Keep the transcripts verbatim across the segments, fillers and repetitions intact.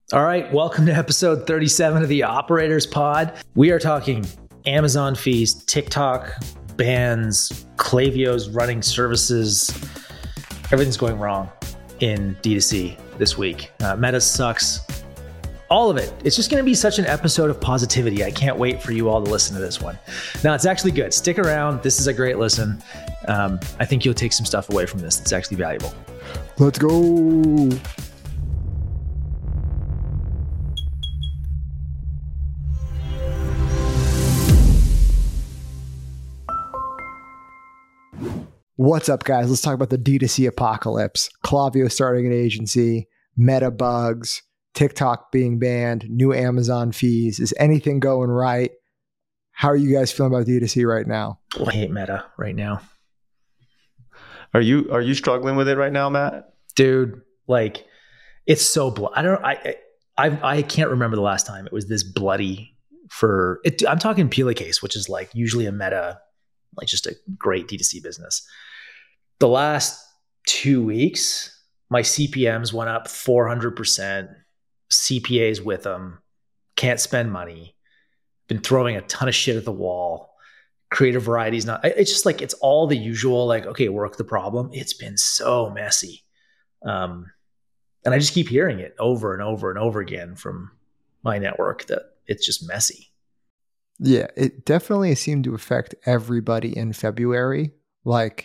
All right, welcome to episode thirty-seven of the Operators Pod. We are talking Amazon fees, TikTok bans, Klaviyo's running services. Everything's going wrong in D two C this week. Uh, Meta sucks. All of it. It's just going to be such an episode of positivity. I can't wait for you all to listen to this one. Now, it's actually good. Stick around. This is a great listen. Um, I think you'll take some stuff away from this that's actually valuable. Let's go. What's up, guys? Let's talk about the D two C apocalypse. Klaviyo starting an agency, Meta bugs, TikTok being banned, new Amazon fees. Is anything going right? How are you guys feeling about D two C right now? I hate Meta right now. Are you are you struggling with it right now, Matt? Dude, like it's so bloody. I don't I I I can't remember the last time it was this bloody for it. I'm talking Pila Case, which is like usually a Meta, like just a great D two C business. The last two weeks, my C P Ms went up four hundred percent. C P As with them. Can't spend money. Been throwing a ton of shit at the wall. Creative variety's not. It's just like, it's all the usual, like, okay, work the problem. It's been so messy. Um, and I just keep hearing it over and over and over again from my network that it's just messy. Yeah, it definitely seemed to affect everybody in February. Like,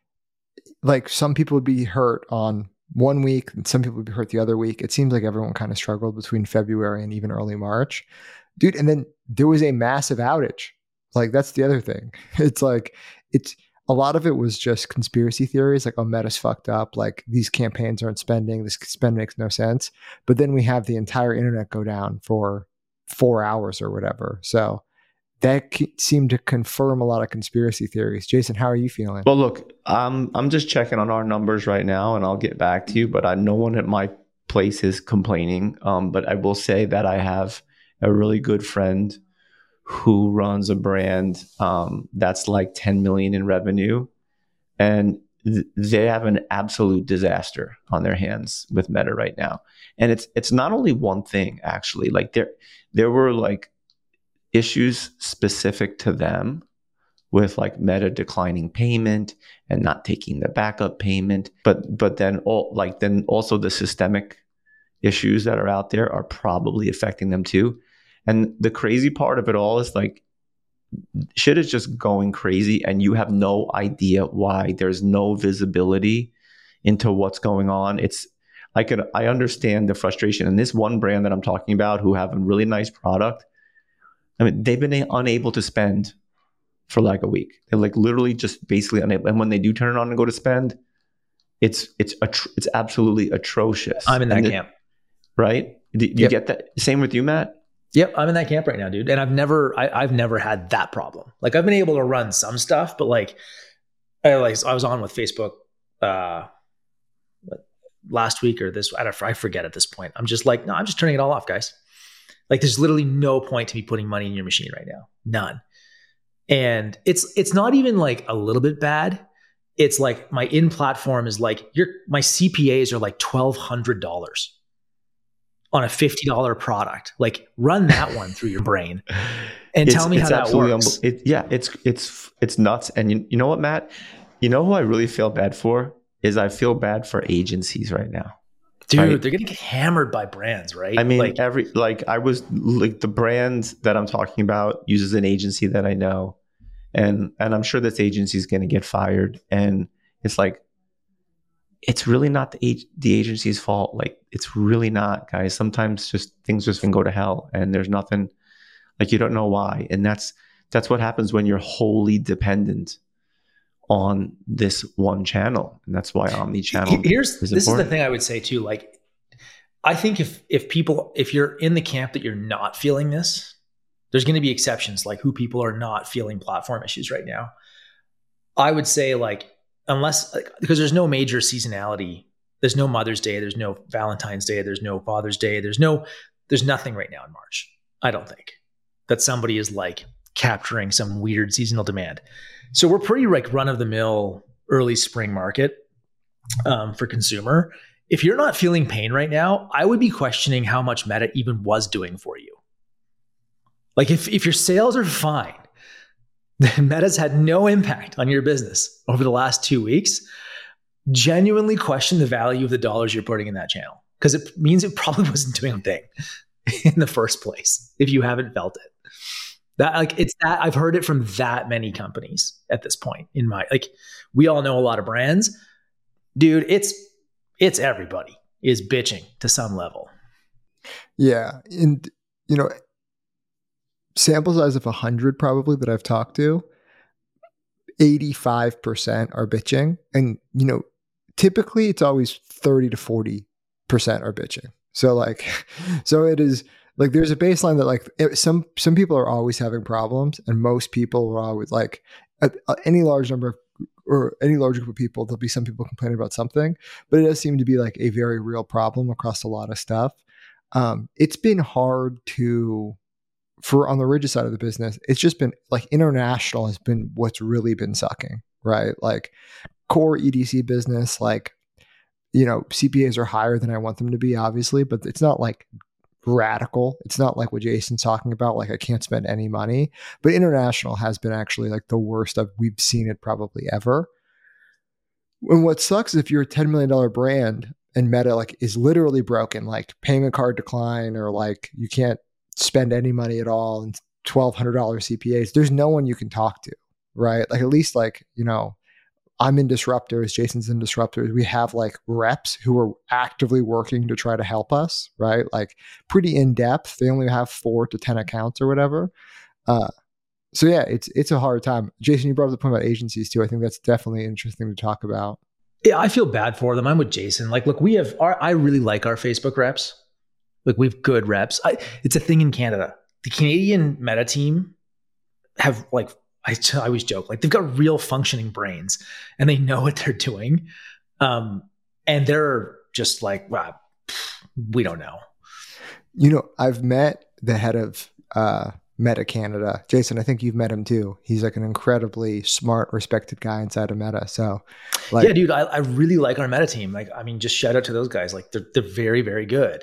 like some people would be hurt on one week and some people would be hurt the other week. It seems like everyone kind of struggled between February and even early March. Dude, and then there was a massive outage. Like, that's the other thing. It's like, it's a lot of it was just conspiracy theories, like, oh, Meta's fucked up, like these campaigns aren't spending, this spend makes no sense. But then we have the entire internet go down for four hours or whatever. So that seemed to confirm a lot of conspiracy theories. Jason, how are you feeling? Well, look, I'm I'm just checking on our numbers right now, and I'll get back to you. But I, no one at my place is complaining. Um, but I will say that I have a really good friend who runs a brand um, that's like ten million in revenue, and th- they have an absolute disaster on their hands with Meta right now. And it's it's not only one thing, actually. Like there there were like issues specific to them with like Meta declining payment and not taking the backup payment, but but then all like then also the systemic issues that are out there are probably affecting them too. And the crazy part of it all is like shit is just going crazy and you have no idea why. There's no visibility into what's going on. It's I could I understand the frustration. And this one brand that I'm talking about who have a really nice product, I mean, they've been unable to spend for like a week. They're like literally just basically unable. And when they do turn it on and go to spend, it's it's atro- it's absolutely atrocious. I'm in that and camp. It, right? Do you Yep. get that? Same with you, Matt? Yep, I'm in that camp right now, dude. And I've never, I, I've never had that problem. Like I've been able to run some stuff, but like, I like I was on with Facebook uh, what, last week or this. I don't, I forget at this point. I'm just like, no, I'm just turning it all off, guys. Like there's literally no point to me putting money in your machine right now. None. And it's it's not even like a little bit bad. It's like my in platform is like your my C P As are like twelve hundred dollars on a fifty dollars product. Like run that one through your brain and It's- tell me it's how that works. unbe- it, yeah, it's it's it's nuts. And you, you know what, Matt? You know who I really feel bad for is I feel bad for agencies right now. Dude, Right. they're going to get hammered by brands, right? I mean, like, every like I was like the brand that I'm talking about uses an agency that I know, and and I'm sure this agency is going to get fired. And it's like, it's really not the ag- the agency's fault. Like it's really not, guys. Sometimes just things just can go to hell, and there's nothing like you don't know why. And that's that's what happens when you're wholly dependent on this one channel, and that's why omni-channel here's is this important. is the thing I would say too. Like, I think if if people if you're in the camp that you're not feeling this, there's going to be exceptions, like who people are not feeling platform issues right now. I would say like unless like, because there's no major seasonality, there's no Mother's Day, there's no Valentine's Day, there's no Father's Day, there's no there's nothing right now in March. I don't think that somebody is like capturing some weird seasonal demand. So we're pretty like run of the mill early spring market um, for consumer. if you're not feeling pain right now, I would be questioning how much Meta even was doing for you. Like if, if your sales are fine, then Meta's had no impact on your business over the last two weeks, genuinely question the value of the dollars you're putting in that channel. Because it means it probably wasn't doing a thing in the first place if you haven't felt it. That like it's that I've heard it from that many companies at this point in my like we all know a lot of brands. Dude, it's it's everybody is bitching to some level. Yeah. And you know, sample size of a hundred probably that I've talked to, eighty-five percent are bitching. And you know, typically it's always thirty to forty percent are bitching. So like so it is like there's a baseline that like it, some some people are always having problems, and most people are always like uh, any large number of or any large group of people, there'll be some people complaining about something, but it does seem to be like a very real problem across a lot of stuff. Um, it's been hard to for on the Rigid side of the business. It's just been like international has been what's really been sucking, right? Like core E D C business, like you know, C P As are higher than I want them to be, obviously, but it's not like radical. It's not like what Jason's talking about, like I can't spend any money. But international has been actually like the worst of we've seen it probably ever. And what sucks is if you're a ten million dollars brand and Meta like is literally broken, like payment card decline, or like you can't spend any money at all and twelve hundred dollars C P As, there's no one you can talk to, right? Like at least like, you know, I'm in Disruptors, Jason's in Disruptors. We have like reps who are actively working to try to help us, right? Like pretty in depth. They only have four to ten accounts or whatever. Uh, so yeah, it's it's a hard time. Jason, you brought up the point about agencies too. I think that's definitely interesting to talk about. Yeah, I feel bad for them. I'm with Jason. Like, look, we have our. I really like our Facebook reps. Like, we have good reps. I, it's a thing in Canada. The Canadian Meta team have like. I, I always joke, like they've got real functioning brains and they know what they're doing. Um, and they're just like, well, we don't know. You know, I've met the head of uh, Meta Canada. Jason, I think you've met him too. He's like an incredibly smart, respected guy inside of Meta. So like, yeah, dude, I, I really like our Meta team. Like, I mean, just shout out to those guys. Like they're, they're very, very good.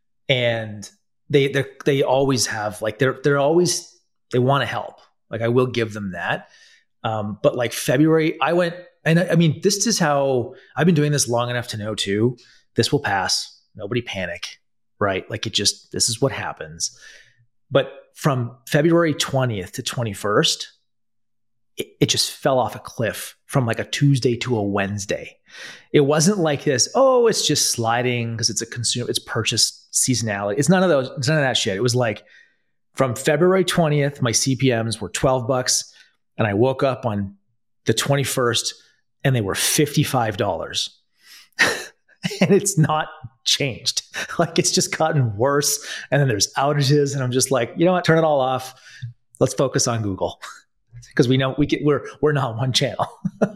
And they, they they always have like, they're, they're always, they want to help. Like I will give them that. Um, but like February, I went, and I, I mean, this is how I've been doing this long enough to know too, this will pass. Nobody panic, right? Like it just, this is what happens. But from February twentieth to twenty-first, it, it just fell off a cliff from like a Tuesday to a Wednesday. It wasn't like this, oh, it's just sliding because it's a consumer, it's purchase seasonality. It's none of those, it's none of that shit. It was like, from February twentieth, my C P Ms were twelve bucks, and I woke up on the twenty-first and they were fifty-five dollars. And it's not changed. Like it's just gotten worse. And then there's outages, and I'm just like, you know what? Turn it all off. Let's focus on Google because we know we get we're we're not one channel.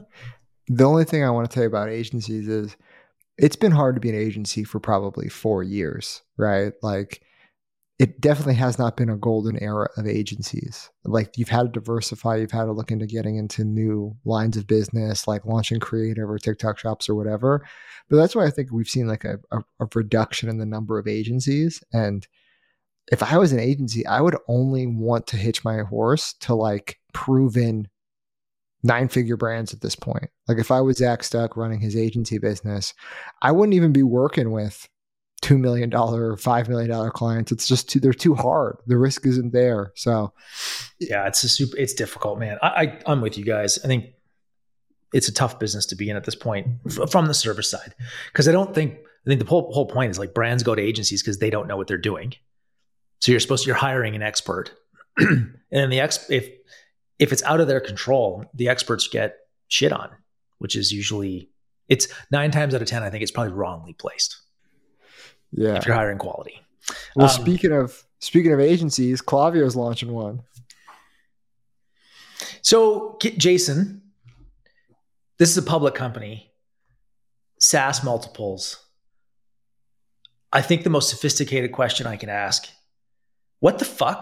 The only thing I want to tell you about agencies is it's been hard to be an agency for probably four years, right? Like. It definitely has not been a golden era of agencies. Like you've had to diversify, you've had to look into getting into new lines of business, like launching creative or TikTok shops or whatever. But that's why I think we've seen like a, a, a reduction in the number of agencies. And if I was an agency, I would only want to hitch my horse to like proven nine figure brands at this point. Like if I was Zach Stuck running his agency business, I wouldn't even be working with two million dollars or five million dollars clients. It's just too, they're too hard. The risk isn't there. So yeah, it's a super, it's difficult, man. I, I I'm with you guys. I think it's a tough business to be in at this point f- from the service side. Cause I don't think, I think the whole, whole point is like brands go to agencies because they don't know what they're doing. So you're supposed to, you're hiring an expert and then the ex, if, if it's out of their control, the experts get shit on, which is usually it's nine times out of ten. I think it's probably wrongly placed. Yeah, if you're hiring quality. Well, um, speaking of speaking of agencies, Klaviyo is launching one. So, Jason, this is a public company. SaaS multiples. I think the most sophisticated question I can ask: what the fuck?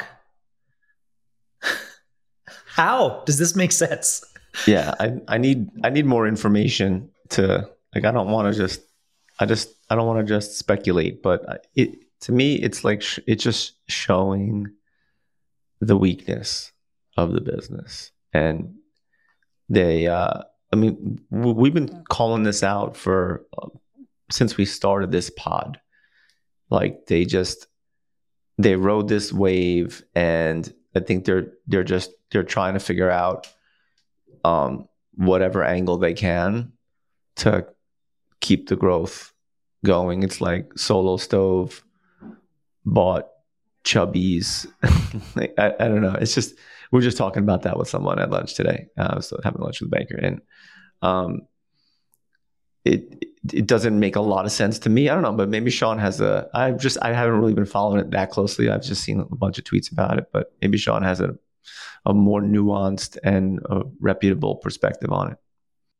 How does this make sense? Yeah, I I need I need more information to like. I don't want to just I just I don't want to just speculate, but it to me it's like sh- it's just showing the weakness of the business, and they. Uh, I mean, w- we've been calling this out for uh, since we started this pod. Like they just they rode this wave, and I think they're they're just they're trying to figure out um, whatever angle they can to keep the growth going. It's like Solo Stove bought Chubby's. like, I, I don't know. It's just we were just talking about that with someone at lunch today. Uh, I was having lunch with the banker, and um, it it doesn't make a lot of sense to me. I don't know, but maybe Sean has a. I've just I haven't really been following it that closely. I've just seen a bunch of tweets about it, but maybe Sean has a a more nuanced and a reputable perspective on it.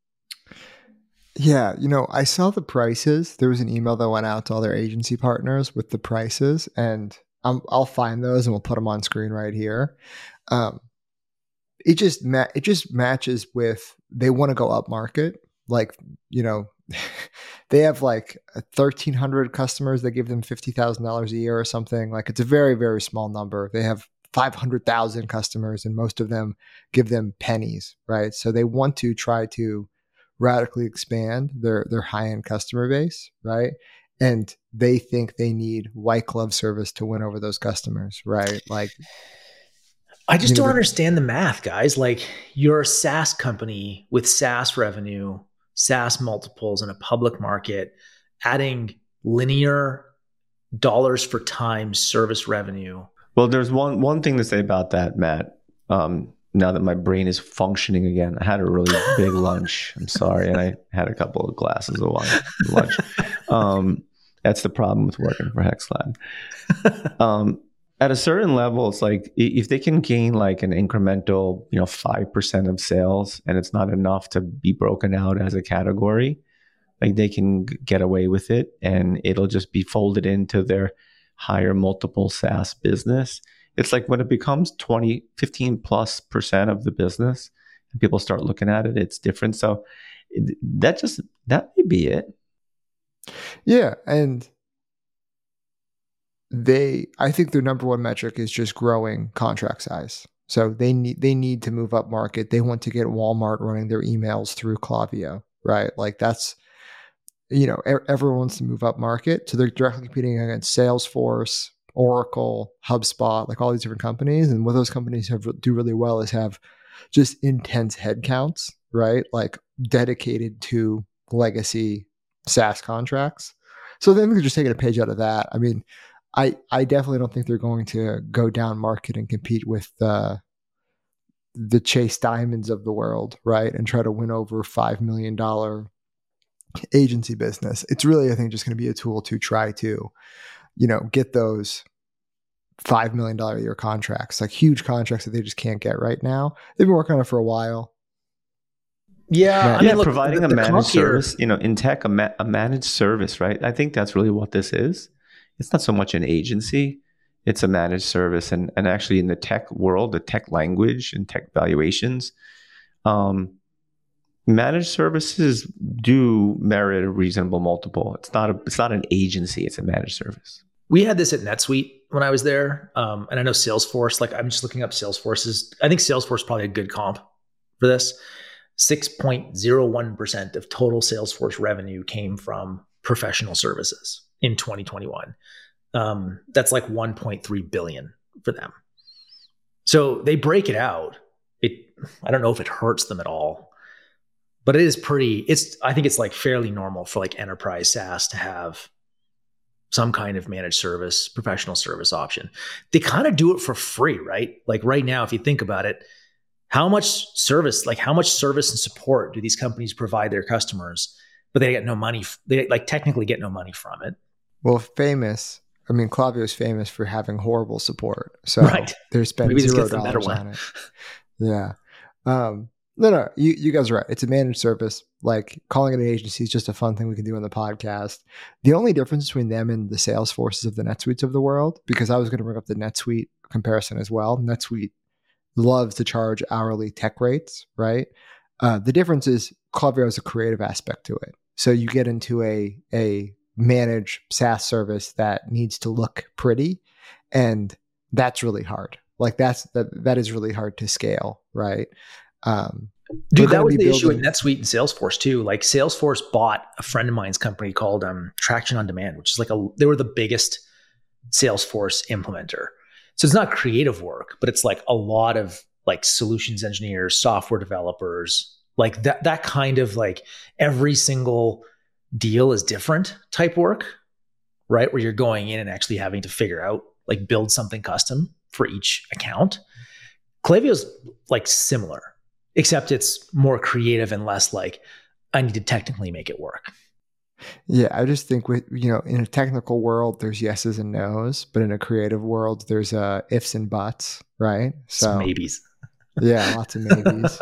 Yeah, you know, I saw the prices. There was an email that went out to all their agency partners with the prices, and I'm, I'll find those and we'll put them on screen right here. Um, it just ma- it just matches with they want to go up market. Like, you know, they have like thirteen hundred customers that give them fifty thousand dollars a year or something. Like it's a very, very small number. They have five hundred thousand customers and most of them give them pennies, right? So they want to try to radically expand their their high-end customer base, right? And they think they need white glove service to win over those customers, right? Like, I just you know, don't the- understand the math, guys. Like you're a SaaS company with SaaS revenue, SaaS multiples in a public market, adding linear dollars for time service revenue. Well, there's one one thing to say about that, Matt. Um, now that my brain is functioning again, I had a really big lunch. I'm sorry, and I had a couple of glasses of wine for lunch. Um, that's the problem with working for HexLab. Um, at a certain level, it's like if they can gain like an incremental, you know, five percent of sales, and it's not enough to be broken out as a category, like they can get away with it, and it'll just be folded into their higher multiple SaaS business. It's like when it becomes twenty, fifteen plus percent of the business and people start looking at it, it's different. So that just, that may be it. yeah. And they, I think their number one metric is just growing contract size. So they need, they need to move up market. They want to get Walmart running their emails through Klaviyo, right? Like that's, you know, everyone wants to move up market. So they're directly competing against Salesforce, Oracle, HubSpot, like all these different companies. And what those companies have do really well is have just intense headcounts, right? Like dedicated to legacy SaaS contracts. So then they're just taking a page out of that. I mean, I, I definitely don't think they're going to go down market and compete with uh, the Chase Diamonds of the world, right? And try to win over five million dollars agency business. It's really, I think, just going to be a tool to try to, you know, get those five million dollars a year contracts, like huge contracts that they just can't get right now. They've been working on it for a while. Yeah. Yeah. I mean, yeah, look, providing the, a the managed here, service, you know, in tech, a, ma- a managed service, right? I think that's really what this is. It's not so much an agency, it's a managed service. And, and actually in the tech world, the tech language and tech valuations, um, managed services do merit a reasonable multiple. It's not a, it's not an agency, it's a managed service. We had this at NetSuite when I was there. Um, and I know Salesforce, like I'm just looking up Salesforce's, I think Salesforce is probably a good comp for this. six point zero one percent of total Salesforce revenue came from professional services in twenty twenty-one. Um, that's like one point three billion for them. So they break it out. It, I don't know if it hurts them at all, but it is pretty, it's, I think it's like fairly normal for like enterprise SaaS to have some kind of managed service, professional service option. They kind of do it for free, right? Like right now, if you think about it, how much service, like how much service and support do these companies provide their customers, but they get no money. They like technically get no money from it. Well, famous. I mean, Klaviyo is famous for having horrible support. So right. they're spending Maybe this zero gets the better dollars one. on it. Yeah. Um, no, no, you, you guys are right. It's a managed service. Like calling it an agency is just a fun thing we can do on the podcast. The only difference between them and the Salesforces of the NetSuites of the world, because I was going to bring up the NetSuite comparison as well. NetSuite loves to charge hourly tech rates, right? Uh, the difference is Klaviyo has a creative aspect to it. So you get into a a managed SaaS service that needs to look pretty, and that's really hard. Like that's that that is really hard to scale, right? Um, Dude, that was the issue with NetSuite and Salesforce too. Like Salesforce bought a friend of mine's company called um, Traction on Demand, which is like a, they were the biggest Salesforce implementer. So it's not creative work, but it's like a lot of like solutions engineers, software developers, like that, that kind of like every single deal is different type work, right? Where you're going in and actually having to figure out, like build something custom for each account. Klaviyo's like similar, except it's more creative and less like, I need to technically make it work. Yeah, I just think with, you know, in a technical world, there's yeses and nos, but in a creative world, there's uh, ifs and buts, right? So Some maybes. Yeah, lots of maybes.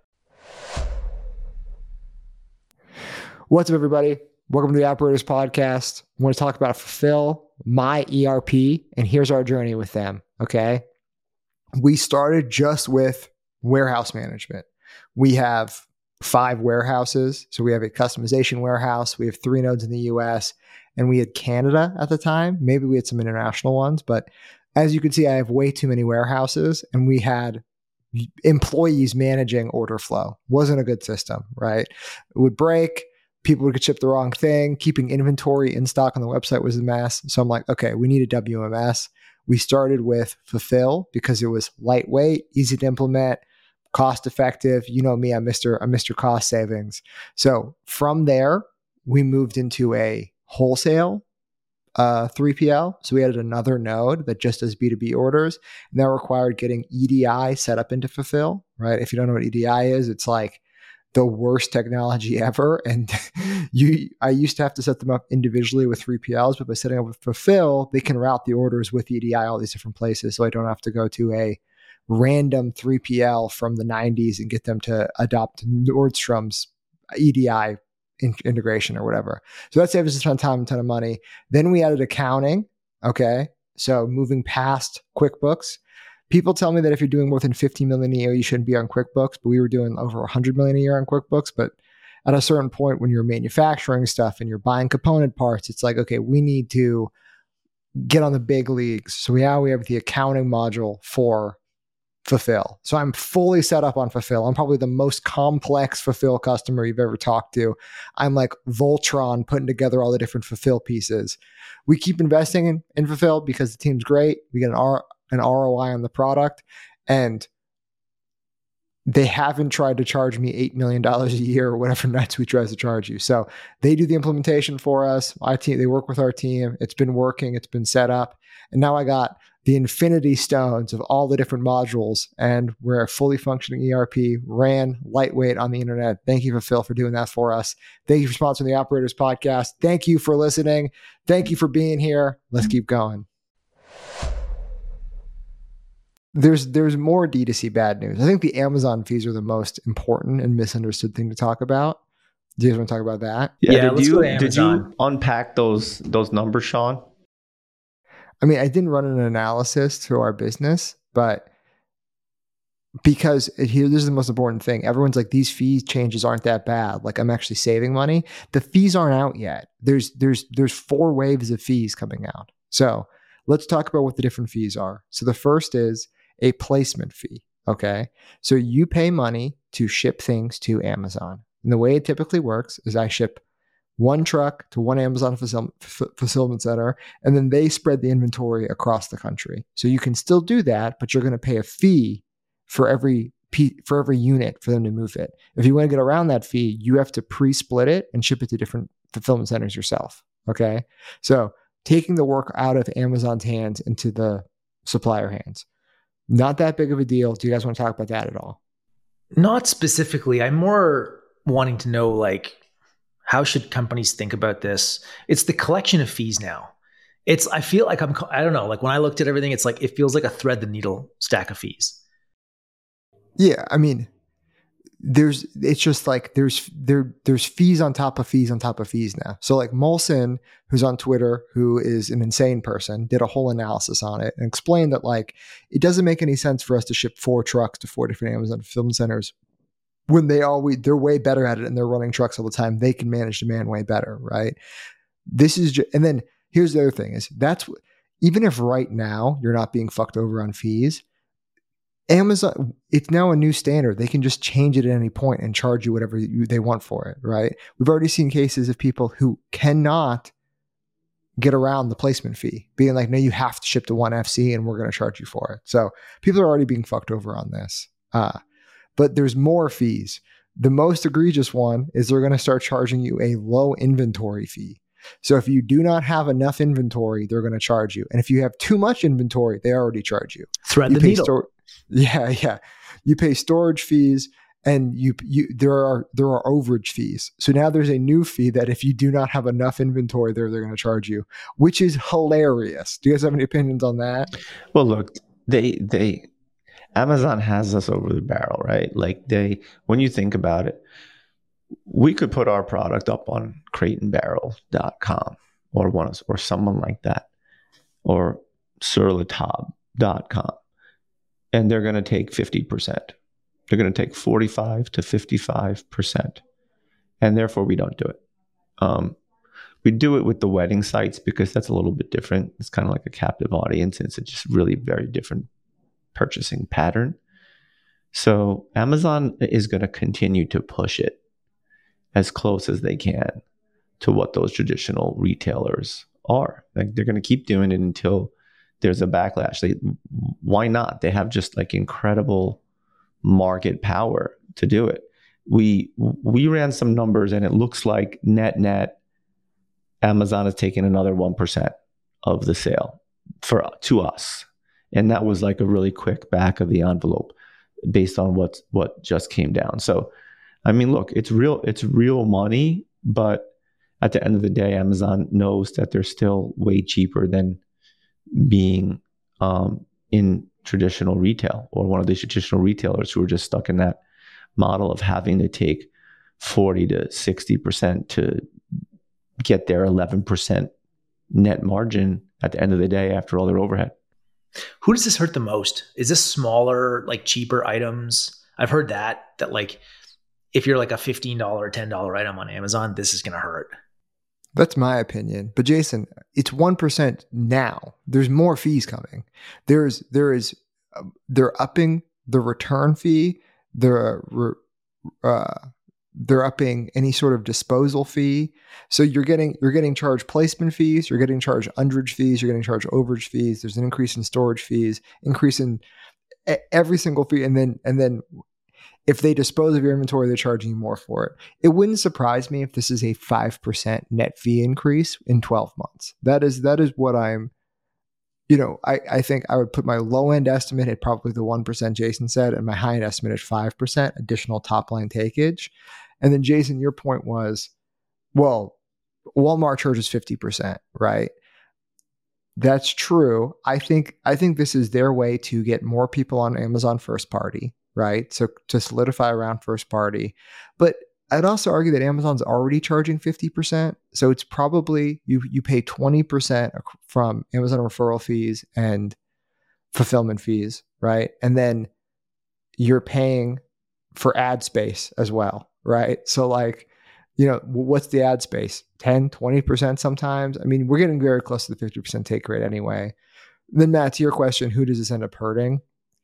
What's up, everybody? Welcome to the Operators Podcast. I want to talk about Fulfill, my E R P, and here's our journey with them, okay? We started just with warehouse management. We have five warehouses. So we have a customization warehouse. We have three nodes in the U S, and we had Canada at the time. Maybe we had some international ones, but as you can see, I have way too many warehouses, and we had employees managing order flow. Wasn't a good system, right? It would break. People would get shipped the wrong thing. Keeping inventory in stock on the website was a mess. So I'm like, okay, we need a W M S. We started with Fulfill because it was lightweight, easy to implement, cost effective. You know me, I'm Mister I'm Mister Cost Savings. So from there, we moved into a wholesale uh, three P L. So we added another node that just does B two B orders, and that required getting E D I set up into Fulfill, right? If you don't know what E D I is, it's like the worst technology ever. And you, I used to have to set them up individually with three P Ls, but by setting up with Fulfill, they can route the orders with E D I all these different places. So I don't have to go to a random three P L from the nineties and get them to adopt Nordstrom's E D I in- integration or whatever. So that saves us a ton of time, a ton of money. Then we added accounting. Okay. So moving past QuickBooks. People tell me that if you're doing more than fifty million a year, you shouldn't be on QuickBooks, but we were doing over one hundred million a year on QuickBooks. But at a certain point, when you're manufacturing stuff and you're buying component parts, it's like, okay, we need to get on the big leagues. So now we have the accounting module for Fulfill. So I'm fully set up on Fulfill. I'm probably the most complex Fulfill customer you've ever talked to. I'm like Voltron putting together all the different Fulfill pieces. We keep investing in, in Fulfill because the team's great. We get an R, an R O I on the product, and they haven't tried to charge me eight million dollars a year or whatever NetSuite tries to charge you. So they do the implementation for us. My team, they work with our team. It's been working. It's been set up. And now I got the infinity stones of all the different modules, and we're a fully functioning E R P, ran lightweight on the internet. Thank you, Fulfill, for doing that for us. Thank you for sponsoring the Operators Podcast. Thank you for listening. Thank you for being here. Let's keep going. There's there's more D two C bad news. I think the Amazon fees are the most important and misunderstood thing to talk about. Do you guys want to talk about that? Yeah, Yeah, did let's you go to did you Amazon. unpack those those numbers, Sean? I mean, I didn't run an analysis to our business, but because here, this is the most important thing. Everyone's like, these fee changes aren't that bad. Like, I'm actually saving money. The fees aren't out yet. There's there's there's four waves of fees coming out. So let's talk about what the different fees are. So the first is a placement fee. Okay. So you pay money to ship things to Amazon. And the way it typically works is I ship one truck to one Amazon fulfill- fulfillment center, and then they spread the inventory across the country. So you can still do that, but you're going to pay a fee for every p- for every unit for them to move it. If you want to get around that fee, you have to pre-split it and ship it to different fulfillment centers yourself. Okay. So taking the work out of Amazon's hands into the supplier hands. Not that big of a deal. Do you guys want to talk about that at all? Not specifically. I'm more wanting to know, like, how should companies think about this? It's the collection of fees now. It's, I feel like I'm, I don't know, like when I looked at everything, it's like, it feels like a thread the needle stack of fees. Yeah. I mean, there's, it's just like, there's, there, there's fees on top of fees on top of fees now. So like Molson, who's on Twitter, who is an insane person, did a whole analysis on it and explained that like, it doesn't make any sense for us to ship four trucks to four different Amazon fulfillment centers when they always, they're way better at it and they're running trucks all the time, they can manage demand way better, right? This is just, and then here's the other thing is that's, even if right now you're not being fucked over on fees, Amazon, it's now a new standard. They can just change it at any point and charge you whatever you, they want for it, right? We've already seen cases of people who cannot get around the placement fee, being like, no, you have to ship to one F C and we're going to charge you for it. So people are already being fucked over on this. Uh, but there's more fees. The most egregious one is they're going to start charging you a low inventory fee. So if you do not have enough inventory, they're going to charge you. And if you have too much inventory, they already charge you. Thread you the pay needle. Stor- yeah, yeah. You pay storage fees, and you you there are there are overage fees. So now there's a new fee that if you do not have enough inventory, there they're going to charge you, which is hilarious. Do you guys have any opinions on that? Well, look, they they Amazon has us over the barrel, right? Like they, when you think about it, we could put our product up on crate and barrel dot com or one of, or someone like that, or sur la table dot com, and they're going to take fifty percent. They're going to take forty-five to fifty-five percent, and therefore we don't do it. Um, we do it with the wedding sites because that's a little bit different. It's kind of like a captive audience, and it's just really very different purchasing pattern. So Amazon is going to continue to push it as close as they can to what those traditional retailers are. Like they're going to keep doing it until there's a backlash. They, why not? They have just like incredible market power to do it. We we ran some numbers and it looks like net net Amazon has taken another one percent of the sale for to us. And that was like a really quick back of the envelope based on what what just came down. So I mean, look, it's real it's real money, but at the end of the day, Amazon knows that they're still way cheaper than being um, in traditional retail, or one of these traditional retailers who are just stuck in that model of having to take forty to sixty percent to get their eleven percent net margin at the end of the day after all their overhead. Who does this hurt the most? Is this smaller, like cheaper items? I've heard that, that like if you're like a fifteen dollars or ten dollars item on Amazon, this is going to hurt. That's my opinion. But Jason, it's one percent now. There's more fees coming. There's, there is, uh, they're upping the return fee. They're, uh, they're upping any sort of disposal fee. So you're getting, you're getting charged placement fees. You're getting charged underage fees. You're getting charged overage fees. There's an increase in storage fees, increase in every single fee. And then, and then if they dispose of your inventory, they're charging you more for it. It wouldn't surprise me if this is a five percent net fee increase in twelve months. That is, that is what I'm, you know, I, I think I would put my low end estimate at probably the one percent Jason said, and my high end estimate at five percent additional top line takeage. And then Jason, your point was, well, Walmart charges fifty percent, right? That's true. I think, I think this is their way to get more people on Amazon first party, right? So to solidify around first party. But I'd also argue that Amazon's already charging fifty percent. So it's probably, you you pay twenty percent from Amazon referral fees and fulfillment fees, right? And then you're paying for ad space as well, right? So like, you know, what's the ad space? ten, twenty percent sometimes? I mean, we're getting very close to the fifty percent take rate anyway. Then Matt, to your question, who does this end up hurting?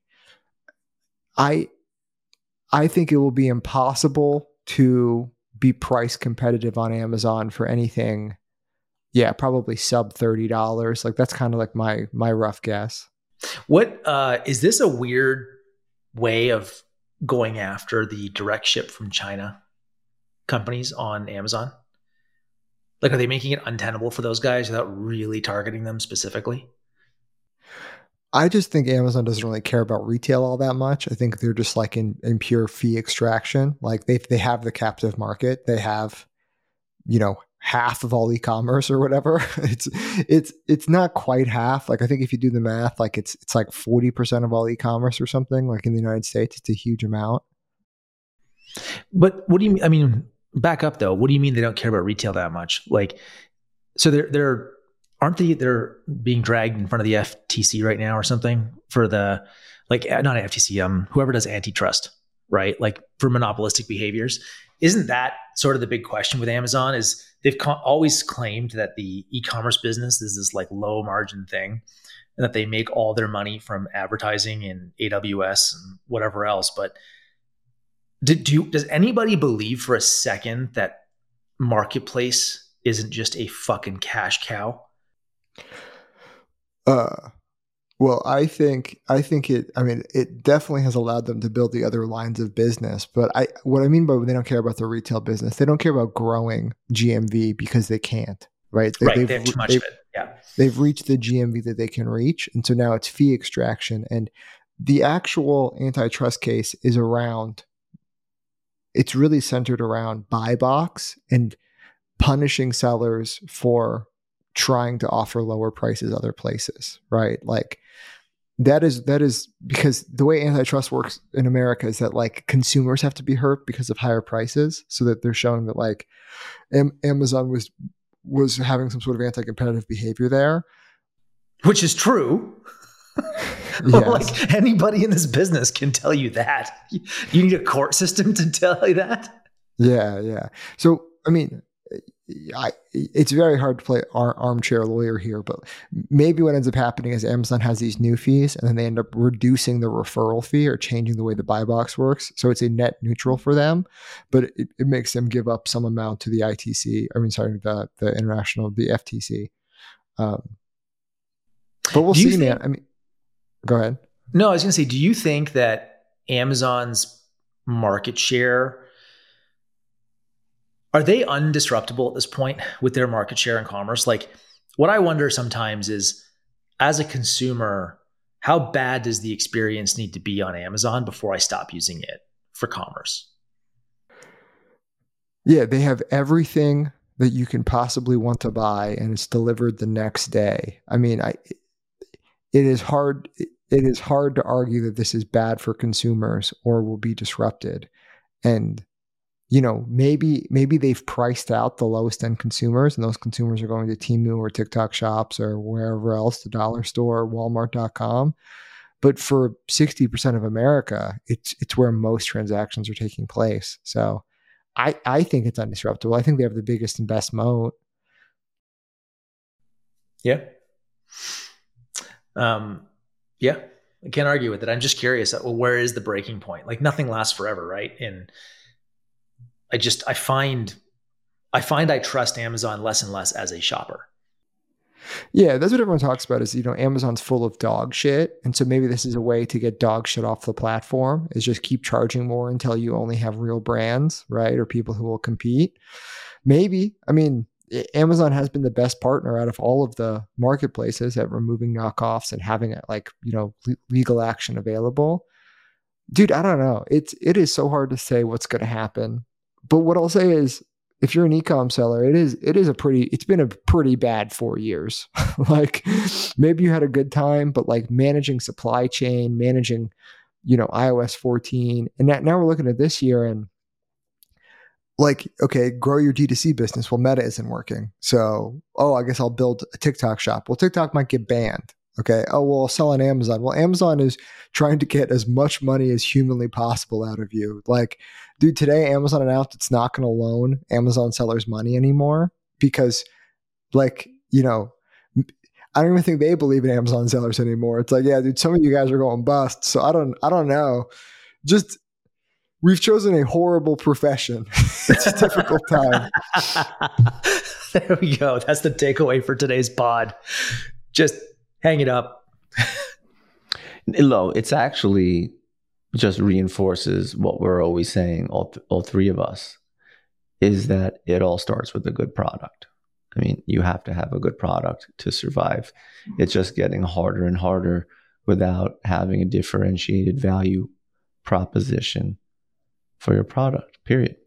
I I think it will be impossible to be price competitive on Amazon for anything. Yeah, probably sub thirty dollars. Like that's kind of like my my rough guess. What uh, is this a weird way of going after the direct ship from China companies on Amazon? Like, are they making it untenable for those guys without really targeting them specifically? I just think Amazon doesn't really care about retail all that much. I think they're just like in, in pure fee extraction. Like they they have the captive market. They have, you know, half of all e-commerce or whatever. It's it's it's not quite half. Like I think if you do the math, like it's it's like forty percent of all e-commerce or something. Like in the United States, it's a huge amount. But what do you mean? I mean, back up though. What do you mean they don't care about retail that much? Like, so they're they're aren't they they're being dragged in front of the F T C right now or something for the, like, not F T C, um, whoever does antitrust. right? Like for monopolistic behaviors. Isn't that sort of the big question with Amazon? Is they've co- always claimed that the e-commerce business is this like low margin thing, and that they make all their money from advertising in A W S and whatever else. But do, do you, does anybody believe for a second that Marketplace isn't just a fucking cash cow? Uh, well, I think I think it. I mean, it definitely has allowed them to build the other lines of business. But I, what I mean by they don't care about the retail business, they don't care about growing G M V because they can't. Right? They, Right. They have too much of it. Yeah. They've reached the G M V that they can reach, and so now it's fee extraction. And the actual antitrust case is around. It's really centered around buy box and punishing sellers for trying to offer lower prices other places, right? Like that is that is because the way antitrust works in America is that like consumers have to be hurt because of higher prices, so that they're showing that like Am- Amazon was was having some sort of anti-competitive behavior there, which is true. Yes. Like anybody in this business can tell you that. You need a court system to tell you that. Yeah, yeah. So I mean, I, it's very hard to play ar- armchair lawyer here, but maybe what ends up happening is Amazon has these new fees and then they end up reducing the referral fee or changing the way the buy box works. So it's a net neutral for them, but it, it makes them give up some amount to the I T C. I mean, sorry, the, the international, the F T C. Um, but we'll see, think, man. I mean, go ahead. No, I was going to say, do you think that Amazon's market share, are they undisruptible at this point with their market share in commerce? Like what I wonder sometimes is, as a consumer, how bad does the experience need to be on Amazon before I stop using it for commerce? Yeah, they have everything that you can possibly want to buy and it's delivered the next day. I mean, I it is hard it is hard to argue that this is bad for consumers or will be disrupted. And you know, maybe maybe they've priced out the lowest end consumers, and those consumers are going to Temu or TikTok shops or wherever else, the dollar store, Walmart dot com. But for sixty percent of America, it's it's where most transactions are taking place. So I, I think it's undisruptible. I think they have the biggest and best moat. Yeah. Um, yeah, I can't argue with it. I'm just curious, well, where is the breaking point? Like nothing lasts forever, right? And I just, I find, I find I trust Amazon less and less as a shopper. Yeah, that's what everyone talks about is, you know, Amazon's full of dog shit. And so maybe this is a way to get dog shit off the platform, is just keep charging more until you only have real brands, right? Or people who will compete. Maybe, I mean, Amazon has been the best partner out of all of the marketplaces at removing knockoffs and having it like, you know, legal action available. Dude, I don't know. It's, it is so hard to say what's going to happen. But what I'll say is, if you're an e-com seller, it is it is a pretty it's been a pretty bad four years. Like maybe you had a good time, but like managing supply chain, managing, you know, i O S fourteen, and that, now we're looking at this year and like, okay, grow your D two C business. Well, Meta isn't working, so oh, I guess I'll build a TikTok shop. Well, TikTok might get banned. Okay, oh well, I'll sell on Amazon. Well, Amazon is trying to get as much money as humanly possible out of you. Like, dude, today Amazon announced it's not going to loan Amazon sellers money anymore because, like, you know, I don't even think they believe in Amazon sellers anymore. It's like, yeah, dude, some of you guys are going bust. So I don't, I don't know. Just we've chosen a horrible profession. It's a difficult time. There we go. That's the takeaway for today's pod. Just hang it up. No, it's actually just reinforces what we're always saying, all, th- all three of us, is that it all starts with a good product. I mean, you have to have a good product to survive. It's just getting harder and harder without having a differentiated value proposition for your product, period.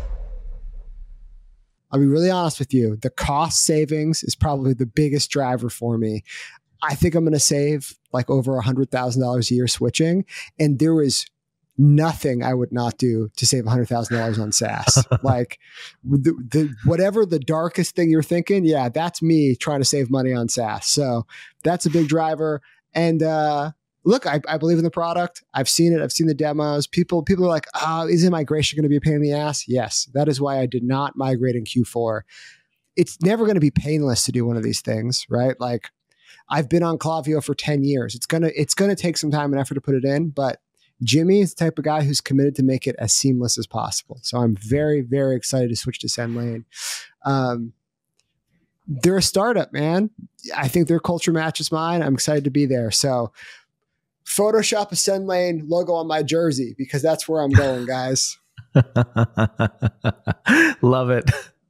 I'll be really honest with you. The cost savings is probably the biggest driver for me. I think I'm going to save like over one hundred thousand dollars a year switching. And there is nothing I would not do to save one hundred thousand dollars on SaaS. Like the, the, whatever the darkest thing you're thinking, yeah, that's me trying to save money on SaaS. So that's a big driver. And uh, look, I, I believe in the product. I've seen it. I've seen the demos. People, people are like, oh, is migration going to be a pain in the ass? Yes. That is why I did not migrate in Q four. It's never going to be painless to do one of these things, right? Like I've been on Klaviyo for ten years. It's going to, it's going to take some time and effort to put it in, but Jimmy is the type of guy who's committed to make it as seamless as possible. So I'm very, very excited to switch to SendLane. Um, they're a startup, man. I think their culture matches mine. I'm excited to be there. So Photoshop a SendLane logo on my jersey because that's where I'm going, guys. Love it.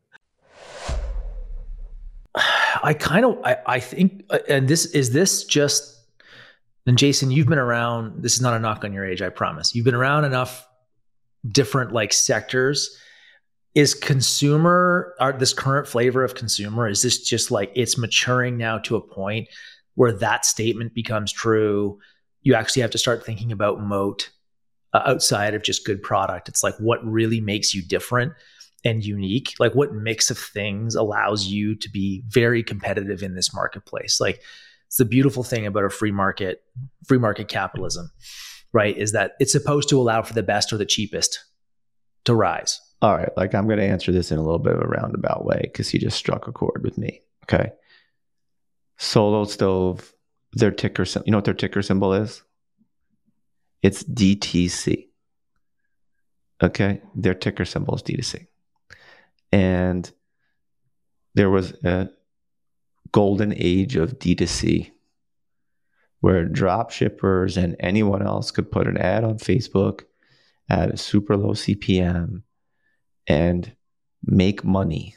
I kind of, I, I think, and this is this just, and Jason, you've been around, this is not a knock on your age, I promise. You've been around enough different like sectors. Is consumer, are this current flavor of consumer, is this just like it's maturing now to a point where that statement becomes true? You actually have to start thinking about moat uh, outside of just good product. It's like what really makes you different and unique, like what mix of things allows you to be very competitive in this marketplace. Like it's the beautiful thing about a free market, free market capitalism, right? Is that it's supposed to allow for the best or the cheapest to rise. All right. Like I'm going to answer this in a little bit of a roundabout way because he just struck a chord with me. Okay. Solo Stove, their ticker, you know what their ticker symbol is? It's D T C. Okay. Their ticker symbol is D T C. And there was a golden age of D two C where drop shippers and anyone else could put an ad on Facebook at a super low C P M and make money.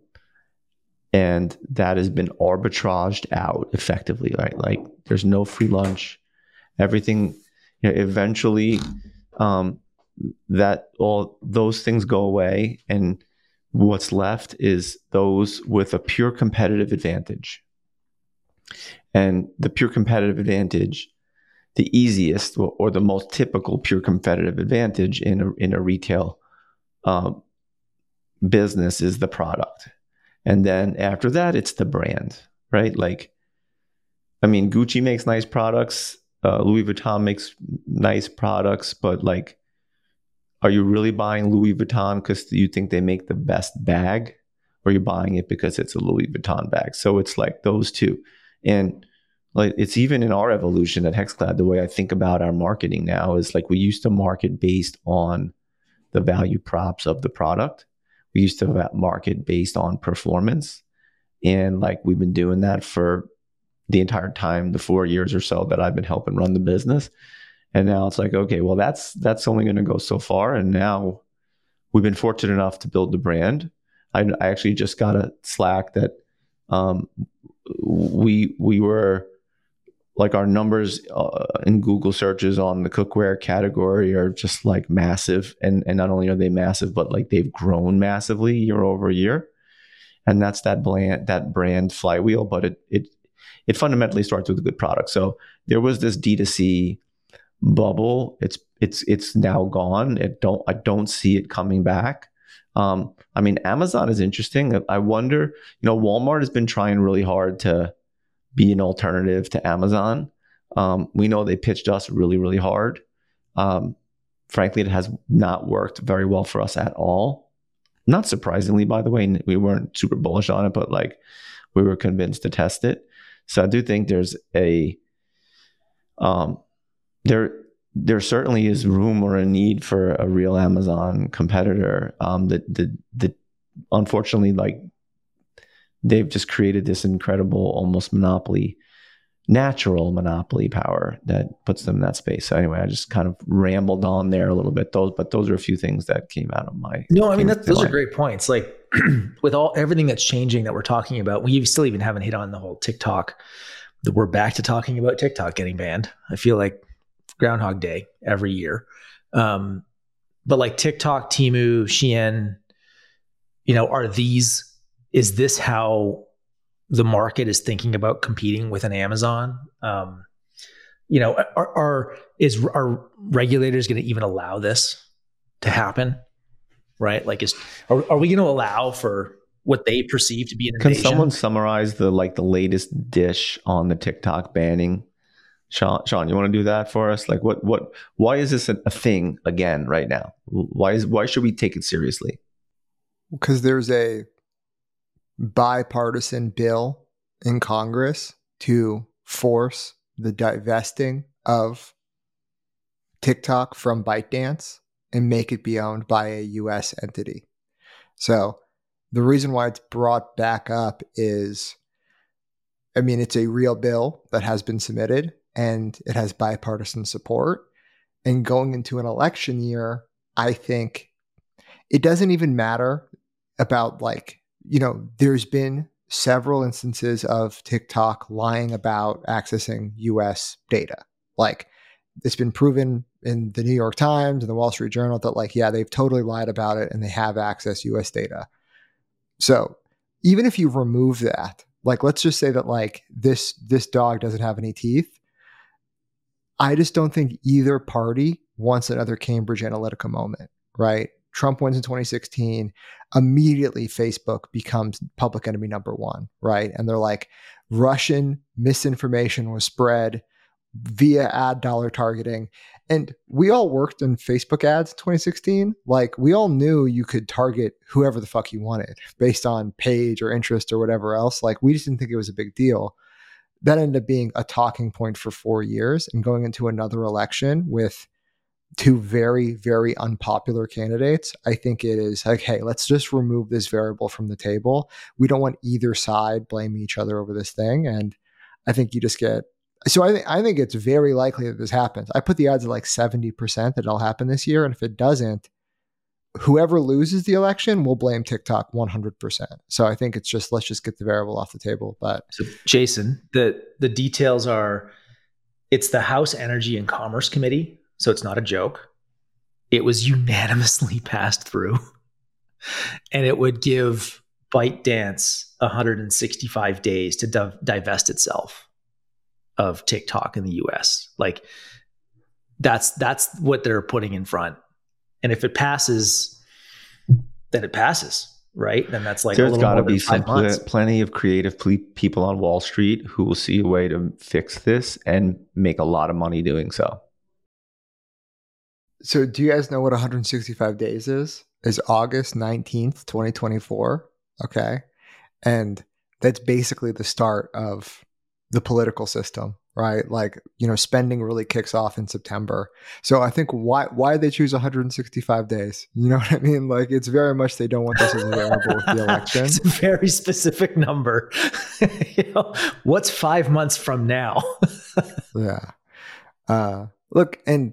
And that has been arbitraged out effectively, right? Like there's no free lunch. Everything, you know, eventually um, that all those things go away. And what's left is those with a pure competitive advantage. And the pure competitive advantage, the easiest or, or the most typical pure competitive advantage in a, in a retail um, business is the product. And then after that, it's the brand, right? Like, I mean, Gucci makes nice products. Uh, Louis Vuitton makes nice products, but like, are you really buying Louis Vuitton because you think they make the best bag, or you're buying it because it's a Louis Vuitton bag? So it's like those two. And like, it's even in our evolution at HexClad, the way I think about our marketing now is like, we used to market based on the value props of the product. We used to market based on performance. And like, we've been doing that for the entire time, the four years or so that I've been helping run the business. And now it's like, okay, well, that's that's only going to go so far. And now we've been fortunate enough to build the brand. I, I actually just got a Slack that um, we we were like our numbers uh, in Google searches on the cookware category are just like massive. And and not only are they massive, but like they've grown massively year over year. And that's that brand that brand flywheel. But it it it fundamentally starts with a good product. So there was this D two C bubble. It's it's it's now gone. It don't I don't see it coming back. Um, I mean, Amazon is interesting. I wonder, you know, Walmart has been trying really hard to be an alternative to Amazon. Um, we know they pitched us really, really hard. Um, frankly, it has not worked very well for us at all. Not surprisingly, by the way, we weren't super bullish on it, but like we were convinced to test it. So I do think there's a um, There, there certainly is room or a need for a real Amazon competitor. Um, that, the, the, unfortunately, like they've just created this incredible, almost monopoly, natural monopoly power that puts them in that space. So anyway, I just kind of rambled on there a little bit. Those, but those are a few things that came out of my. No, I mean that, those mind. are great points. Like with all everything that's changing that we're talking about, we still even haven't hit on the whole TikTok. We're back to talking about TikTok getting banned. I feel like Groundhog Day every year. Um, but like TikTok, Temu, Shein, you know, are these, is this how the market is thinking about competing with an Amazon? Um, you know, are, are, is, are regulators going to even allow this to happen? Right? Like, is, are, are we going to allow for what they perceive to be an invasion? Can someone summarize the, like the latest dish on the TikTok banning? Sean, Sean, you want to do that for us? Like, what, what, why is this a, a thing again right now? Why is, why should we take it seriously? Because there's a bipartisan bill in Congress to force the divesting of TikTok from ByteDance and make it be owned by a U S entity. So the reason why it's brought back up is, I mean, it's a real bill that has been submitted and it has bipartisan support. And going into an election year, I think it doesn't even matter about, like, you know, there's been several instances of TikTok lying about accessing U S data. Like, it's been proven in the New York Times and the Wall Street Journal that, like, yeah, they've totally lied about it and they have access U S data. So even if you remove that, like, let's just say that, like, this this dog doesn't have any teeth. I just don't think either party wants another Cambridge Analytica moment, right? Trump wins in twenty sixteen. Immediately, Facebook becomes public enemy number one, right? And they're like, Russian misinformation was spread via ad dollar targeting. And we all worked in Facebook ads in twenty sixteen. Like, we all knew you could target whoever the fuck you wanted based on page or interest or whatever else. Like, we just didn't think it was a big deal. That ended up being a talking point for four years and going into another election with two very, very unpopular candidates. I think it is like, hey, let's just remove this variable from the table. We don't want either side blaming each other over this thing. And I think you just get, so I, th- I think it's very likely that this happens. I put the odds at like seventy percent that it'll happen this year. And if it doesn't, whoever loses the election will blame TikTok one hundred percent. So I think it's just, let's just get the variable off the table. But so Jason, the, the details are, it's the House Energy and Commerce Committee. So it's not a joke. It was unanimously passed through, and it would give ByteDance one hundred sixty-five days to div- divest itself of TikTok in the U S. Like, that's that's what they're putting in front. And if it passes, then it passes, right? Then that's like there's a got to more than be some five pl- plenty of creative ple- people on Wall Street who will see a way to fix this and make a lot of money doing so. So do you guys know what one hundred sixty-five days is? Is August nineteenth, twenty twenty-four. Okay. And that's basically the start of the political system, right? Like, you know, spending really kicks off in September. So I think why why they choose one hundred sixty-five days? You know what I mean? Like, it's very much they don't want this as a variable with the election. It's a very specific number. You know, what's five months from now? Yeah. Uh, look, and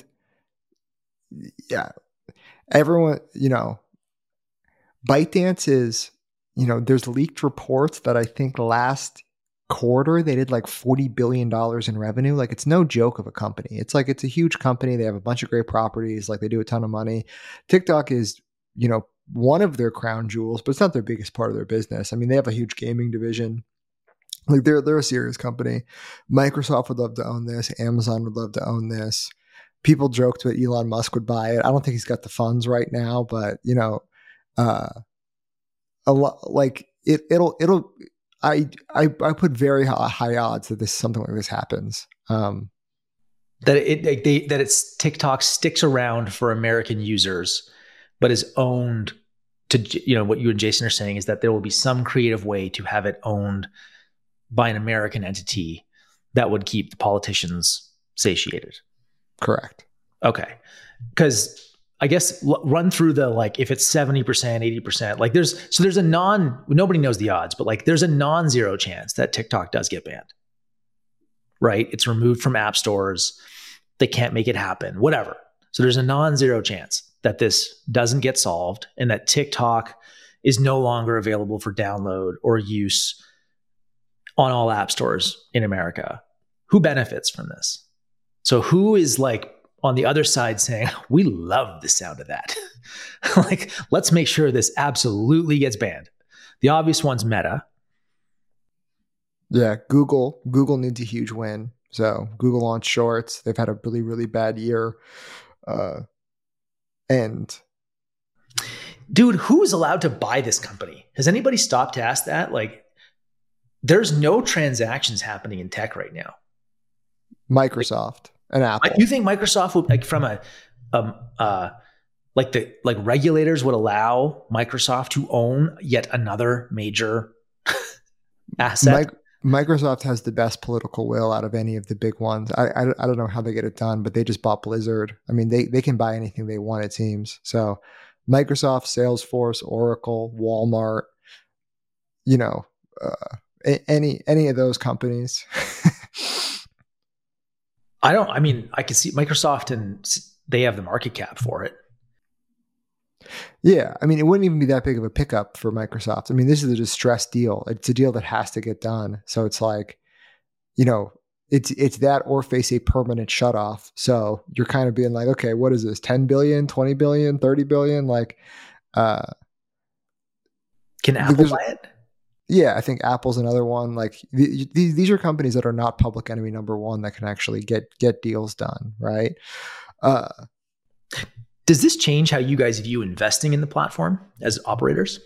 yeah, everyone, you know, ByteDance is, you know, there's leaked reports that I think last quarter they did like forty billion dollars in revenue. Like, it's no joke of a company. It's like, it's a huge company. They have a bunch of great properties. Like, they do a ton of money. TikTok is, you know, one of their crown jewels, but it's not their biggest part of their business. I mean, they have a huge gaming division. Like, they're, they're a serious company. Microsoft would love to own this. Amazon would love to own this. People joked that Elon Musk would buy it. I don't think he's got the funds right now, but, you know, uh, a lot, like it, it'll, it'll, I, I, I put very high odds that this something like this happens. Um, that it, they, that it's TikTok sticks around for American users, but is owned to, you know, what you and Jason are saying is that there will be some creative way to have it owned by an American entity that would keep the politicians satiated. Correct. Okay. Because I guess l- run through the, like, if it's seventy percent, eighty percent, like there's, so there's a non, nobody knows the odds, but like there's a non-zero chance that TikTok does get banned, right? It's removed from app stores. They can't make it happen, whatever. So there's a non-zero chance that this doesn't get solved and that TikTok is no longer available for download or use on all app stores in America. Who benefits from this? So who is like on the other side saying, we love the sound of that. Like, let's make sure this absolutely gets banned. The obvious one's Meta. Yeah. Google, Google needs a huge win. So Google launched Shorts. They've had a really, really bad year. Uh, and dude, who's allowed to buy this company? Has anybody stopped to ask that? Like, there's no transactions happening in tech right now. Microsoft and Apple. You think Microsoft would, like, from a, um, uh, like the like regulators would allow Microsoft to own yet another major asset? Mi- Microsoft has the best political will out of any of the big ones. I, I I don't know how they get it done, but they just bought Blizzard. I mean, they they can buy anything they want, it seems. So Microsoft, Salesforce, Oracle, Walmart, you know, uh, a- any any of those companies. I don't. I mean, I can see Microsoft, and they have the market cap for it. Yeah, I mean, it wouldn't even be that big of a pickup for Microsoft. I mean, this is a distressed deal. It's a deal that has to get done. So it's like, you know, it's it's that or face a permanent shutoff. So you're kind of being like, okay, what is this? ten billion, twenty billion, thirty billion? Like, uh, can Apple buy it? Yeah, I think Apple's another one. Like th- these these are companies that are not public enemy number one that can actually get get deals done, right? Uh, Does this change how you guys view investing in the platform as operators?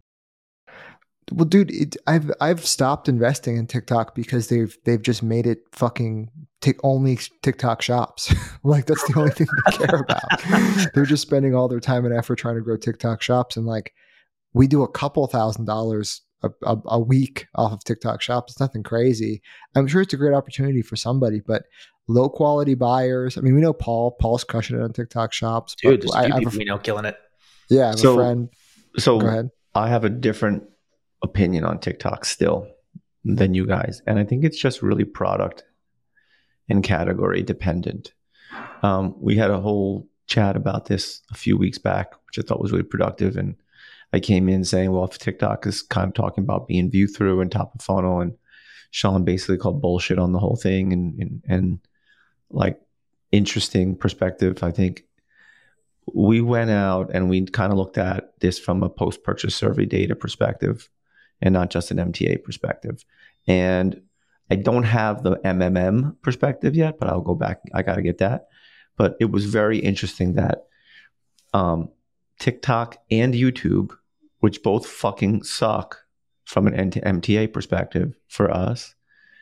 Well, dude, it, I've I've stopped investing in TikTok because they've they've just made it fucking take only TikTok shops. Like that's the only thing they care about. They're just spending all their time and effort trying to grow TikTok shops, and like we do a couple thousand dollars a, a, a week off of TikTok shops. It's nothing crazy. I'm sure it's a great opportunity for somebody, but low quality buyers. I mean, we know Paul. Paul's crushing it on TikTok shops. Dude, there's a I, few I people a, we know killing it. Yeah, I have so, a friend. So go ahead. I have a different opinion on TikTok still than you guys. And I think it's just really product and category dependent. Um, we had a whole chat about this a few weeks back, which I thought was really productive. And I came in saying, well, if TikTok is kind of talking about being view through and top of funnel, and Sean basically called bullshit on the whole thing, and, and, and like interesting perspective. I think we went out and we kind of looked at this from a post-purchase survey data perspective and not just an M T A perspective. And I don't have the M M M perspective yet, but I'll go back. I got to get that. But it was very interesting that um, TikTok and YouTube, which both fucking suck from an M T A perspective for us,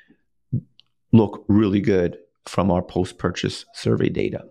look really good from our post-purchase survey data.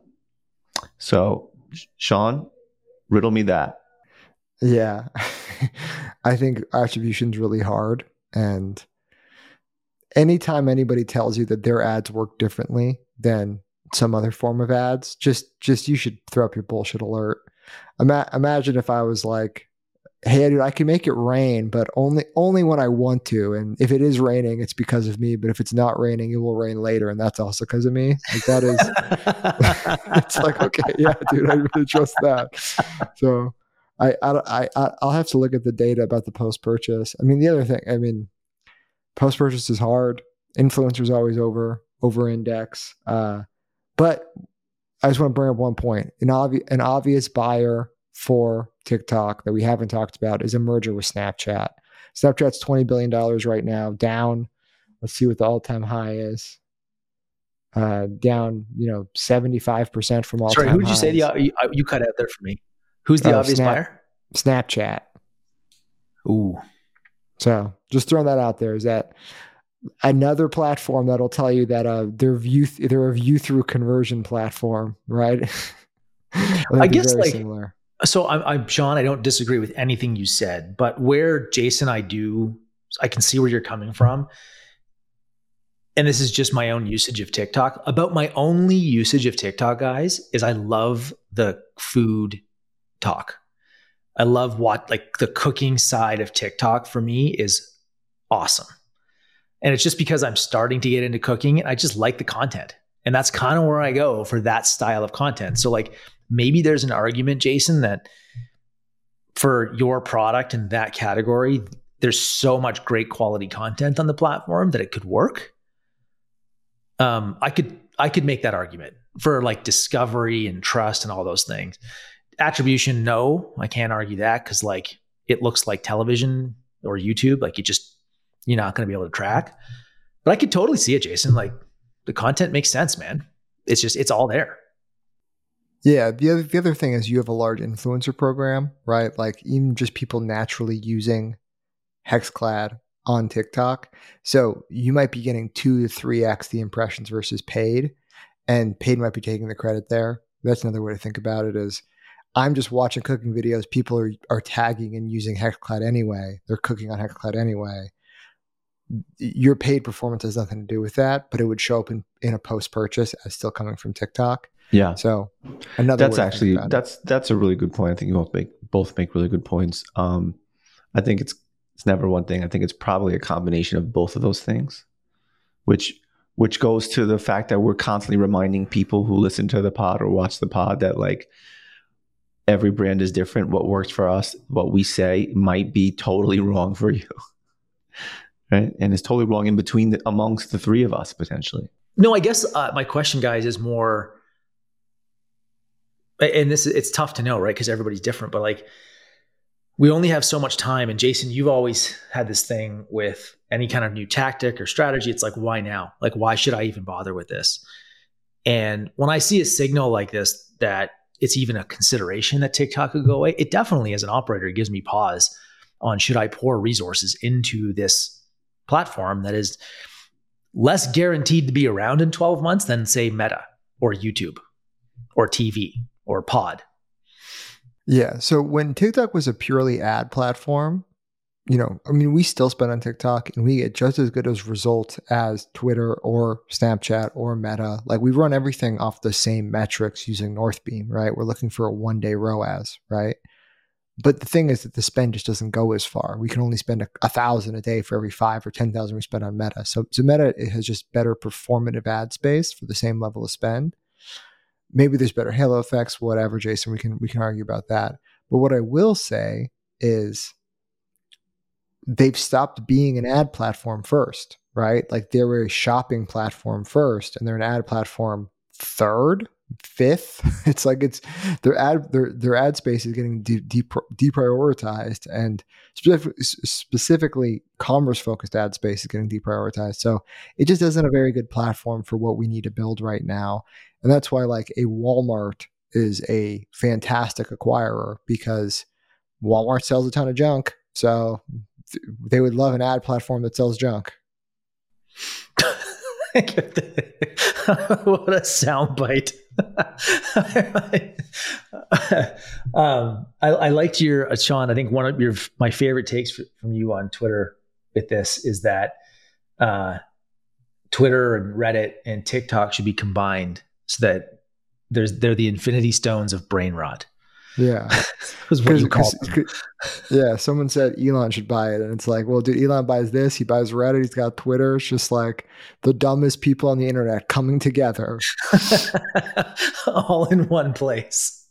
So, Sean, riddle me that. Yeah. I think attribution's really hard. And anytime anybody tells you that their ads work differently than some other form of ads, just just you should throw up your bullshit alert. Ima- imagine if I was like, hey, dude, I can make it rain, but only only when I want to. And if it is raining, it's because of me. But if it's not raining, it will rain later, and that's also because of me. Like that is, it's like, okay, yeah, dude, I really trust that. So I, I, I, I'll have to look at the data about the post purchase. I mean, the other thing, I mean, post purchase is hard. Influencers always over over index. Uh, but I just want to bring up one point. An obvious an obvious buyer for TikTok that we haven't talked about is a merger with Snapchat. Snapchat's twenty billion dollars right now, down. Let's see what the all-time high is. Uh, down, you know, seventy-five percent from all-time Sorry, who did you highs. say? The, you, you cut out there for me. Who's the Oh, obvious Snap, buyer? Snapchat. Ooh. So just throwing that out there. Is that another platform that'll tell you that uh, they're view th- they're a view through conversion platform, right? I guess like similar. So I'm, I'm Sean. I don't disagree with anything you said, but where Jason, I do, I can see where you're coming from. And this is just my own usage of TikTok. About my only usage of TikTok, guys, is I love the food talk. I love what like the cooking side of TikTok for me is awesome. And it's just because I'm starting to get into cooking and I just like the content. And that's kind of where I go for that style of content. So like maybe there's an argument, Jason, that for your product in that category, there's so much great quality content on the platform that it could work. Um, I could I could make that argument for like discovery and trust and all those things. Attribution, no, I can't argue that because like it looks like television or YouTube, like you just you're not going to be able to track. But I could totally see it, Jason. Like the content makes sense, man. It's just it's all there. Yeah. The other the other thing is you have a large influencer program, right? Like even just people naturally using HexClad on TikTok. So you might be getting two to three X the impressions versus paid, and paid might be taking the credit there. That's another way to think about it is I'm just watching cooking videos. People are, are tagging and using Hexclad anyway. They're cooking on Hexclad anyway. Your paid performance has nothing to do with that, but it would show up in, in a post purchase as still coming from TikTok. Yeah. So another that's actually that's it. that's a really good point. I think you both make both make really good points. Um, I think it's it's never one thing. I think it's probably a combination of both of those things, which which goes to the fact that we're constantly reminding people who listen to the pod or watch the pod that like every brand is different. What works for us, what we say, might be totally wrong for you. Right. And it's totally wrong in between the, amongst the three of us potentially. No, I guess uh, my question, guys, is more, and this it's tough to know, right? Because everybody's different, but like we only have so much time. And Jason, you've always had this thing with any kind of new tactic or strategy. It's like, why now? Like, why should I even bother with this? And when I see a signal like this, that it's even a consideration that TikTok could go away, it definitely, as an operator, gives me pause on should I pour resources into this platform that is less guaranteed to be around in twelve months than, say, Meta or YouTube or T V or Pod. Yeah. So when TikTok was a purely ad platform, you know, I mean, we still spend on TikTok and we get just as good as results as Twitter or Snapchat or Meta. Like we run everything off the same metrics using Northbeam, right? We're looking for a one day R O A S, right? But the thing is that the spend just doesn't go as far. We can only spend a, a thousand a day for every five or ten thousand we spend on Meta. So, so Meta it has just better performative ad space for the same level of spend. Maybe there's better halo effects, whatever, Jason. We can we can argue about that. But what I will say is they've stopped being an ad platform first, right? Like they were a shopping platform first, and they're an ad platform third. Fifth, it's like it's their ad their their ad space is getting de- de- deprioritized, and specific, specifically commerce focused ad space is getting deprioritized. So it just isn't a very good platform for what we need to build right now, and that's why like a Walmart is a fantastic acquirer because Walmart sells a ton of junk, so th- they would love an ad platform that sells junk. What a soundbite. um, I, I liked your, uh, Sean, I think one of your, my favorite takes from you on Twitter with this is that uh, Twitter and Reddit and TikTok should be combined so that there's, they're the infinity stones of brain rot. Yeah. Was what you called them. Yeah. Someone said Elon should buy it. And it's like, well, dude, Elon buys this. He buys Reddit. He's got Twitter. It's just like the dumbest people on the internet coming together. All in one place.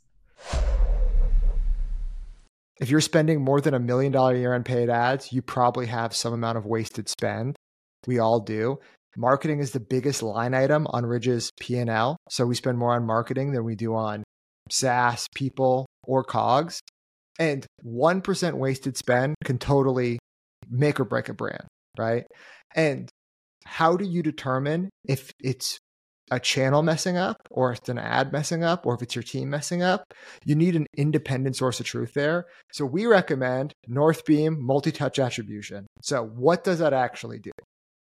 If you're spending more than a million dollar a year on paid ads, you probably have some amount of wasted spend. We all do. Marketing is the biggest line item on Ridge's P and L. So we spend more on marketing than we do on SaaS, people, or COGS. And one percent wasted spend can totally make or break a brand, right? And how do you determine if it's a channel messing up or if it's an ad messing up or if it's your team messing up? You need an independent source of truth there. So we recommend Northbeam multi-touch attribution. So what does that actually do?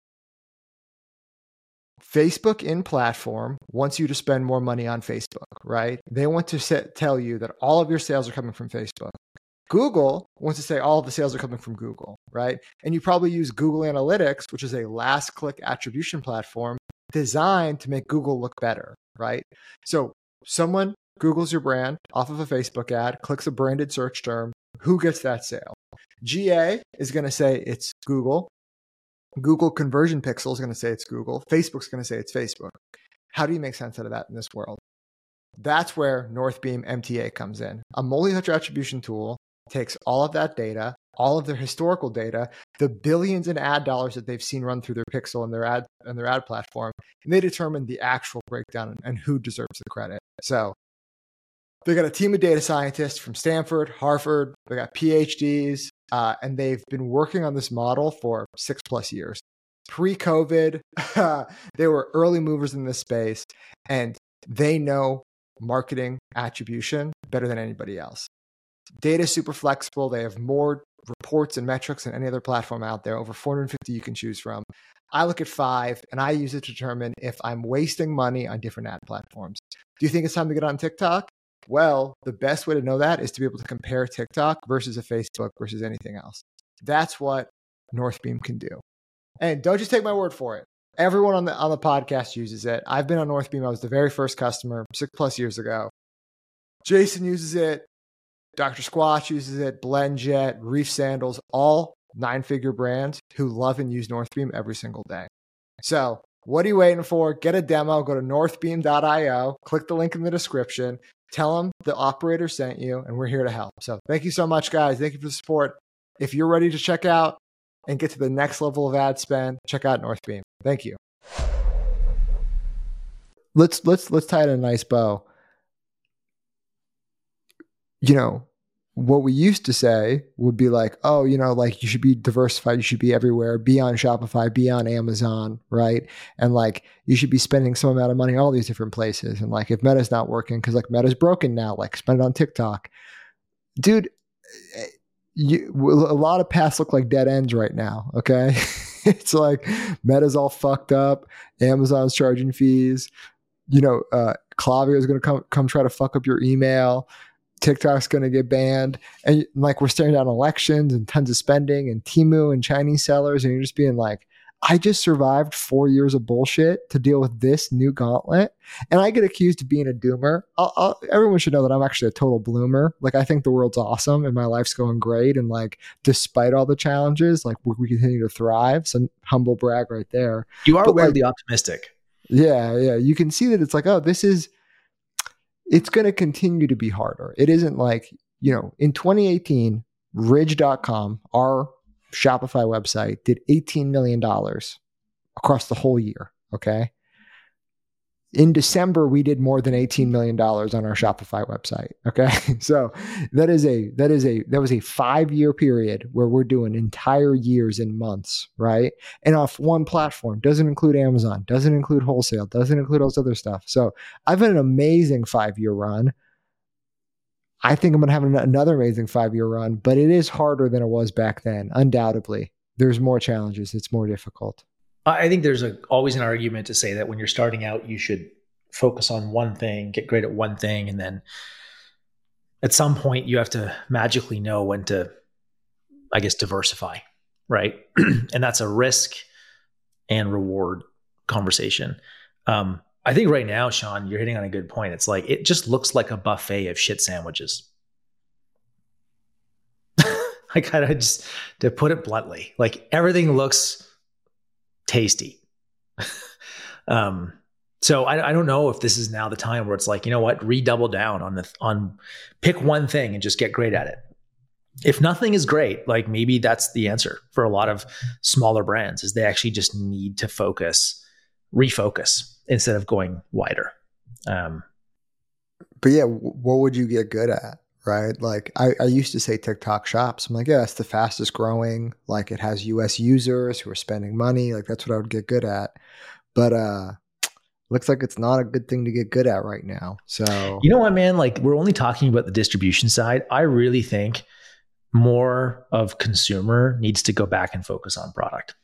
Facebook in platform wants you to spend more money on Facebook, right? They want to set, tell you that all of your sales are coming from Facebook. Google wants to say all of the sales are coming from Google, right? And you probably use Google Analytics, which is a last click attribution platform designed to make Google look better, right? So someone Googles your brand off of a Facebook ad, clicks a branded search term, who gets that sale? G A is going to say it's Google. Google Conversion Pixel is going to say it's Google. Facebook's going to say it's Facebook. How do you make sense out of that in this world? That's where Northbeam M T A comes in. A multi-touch attribution tool takes all of that data, all of their historical data, the billions in ad dollars that they've seen run through their pixel and their ad and their ad platform, and they determine the actual breakdown and, and who deserves the credit. So they got a team of data scientists from Stanford, Harvard, they got P H Ds, uh, and they've been working on this model for six plus years. Pre-COVID, they were early movers in this space, and they know marketing attribution better than anybody else. Data is super flexible. They have more reports and metrics than any other platform out there, over four hundred fifty you can choose from. I look at five and I use it to determine if I'm wasting money on different ad platforms. Do you think it's time to get on TikTok? Well, the best way to know that is to be able to compare TikTok versus a Facebook versus anything else. That's what Northbeam can do. And don't just take my word for it. Everyone on the on the podcast uses it. I've been on Northbeam. I was the very first customer six plus years ago. Jason uses it. Doctor Squatch uses it. BlendJet, Reef Sandals, all nine-figure brands who love and use Northbeam every single day. So what are you waiting for? Get a demo. Go to northbeam dot io. Click the link in the description. Tell them the operator sent you, and we're here to help. So thank you so much, guys. Thank you for the support. If you're ready to check out and get to the next level of ad spend, check out Northbeam. Thank you. Let's let's let's tie it in a nice bow. You know, what we used to say would be like, oh, you know, like you should be diversified, you should be everywhere, be on Shopify, be on Amazon, right? And like you should be spending some amount of money all these different places. And like if Meta's not working, because like Meta's broken now, like spend it on TikTok. Dude, you, a lot of paths look like dead ends right now, okay? It's like Meta's all fucked up, Amazon's charging fees, you know, uh, Klaviyo is going to come come try to fuck up your email, TikTok's going to get banned, and like we're staring down elections and tons of spending and Temu and Chinese sellers, and you're just being like, I just survived four years of bullshit to deal with this new gauntlet, and I get accused of being a doomer. I'll, I'll, everyone should know that I'm actually a total bloomer. Like I think the world's awesome and my life's going great, and like despite all the challenges, like we, we continue to thrive. So humble brag right there. You are but weirdly like, optimistic. Yeah, yeah. You can see that it's like, oh, this is. It's going to continue to be harder. It isn't like, you know, in twenty eighteen, Ridge dot com, our Shopify website, did eighteen million dollars across the whole year. Okay. In December, we did more than eighteen million dollars on our Shopify website. Okay. So that is a, that is a, that was a five year period where we're doing entire years and months. Right. And off one platform, doesn't include Amazon, doesn't include wholesale, doesn't include all this other stuff. So I've had an amazing five year run. I think I'm going to have an, another amazing five year run, but it is harder than it was back then. Undoubtedly. There's more challenges. It's more difficult. I think there's a, always an argument to say that when you're starting out, you should focus on one thing, get great at one thing, and then at some point you have to magically know when to, I guess, diversify, right? And that's a risk and reward conversation. Um, I think right now, Sean, you're hitting on a good point. It's like, it just looks like a buffet of shit sandwiches. I kind of just, to put it bluntly, like everything looks tasty. um, so I, I don't know if this is now the time where it's like, you know what, redouble down on the, on pick one thing and just get great at it. If nothing is great, like maybe that's the answer for a lot of smaller brands, is they actually just need to focus, refocus instead of going wider. Um, but yeah, what would you get good at? Right? Like I, I used to say TikTok shops. I'm like, yeah, it's the fastest growing. Like it has U S users who are spending money. Like that's what I would get good at. But uh looks like it's not a good thing to get good at right now. So you know what, man? Like we're only talking about the distribution side. I really think more of consumer needs to go back and focus on product.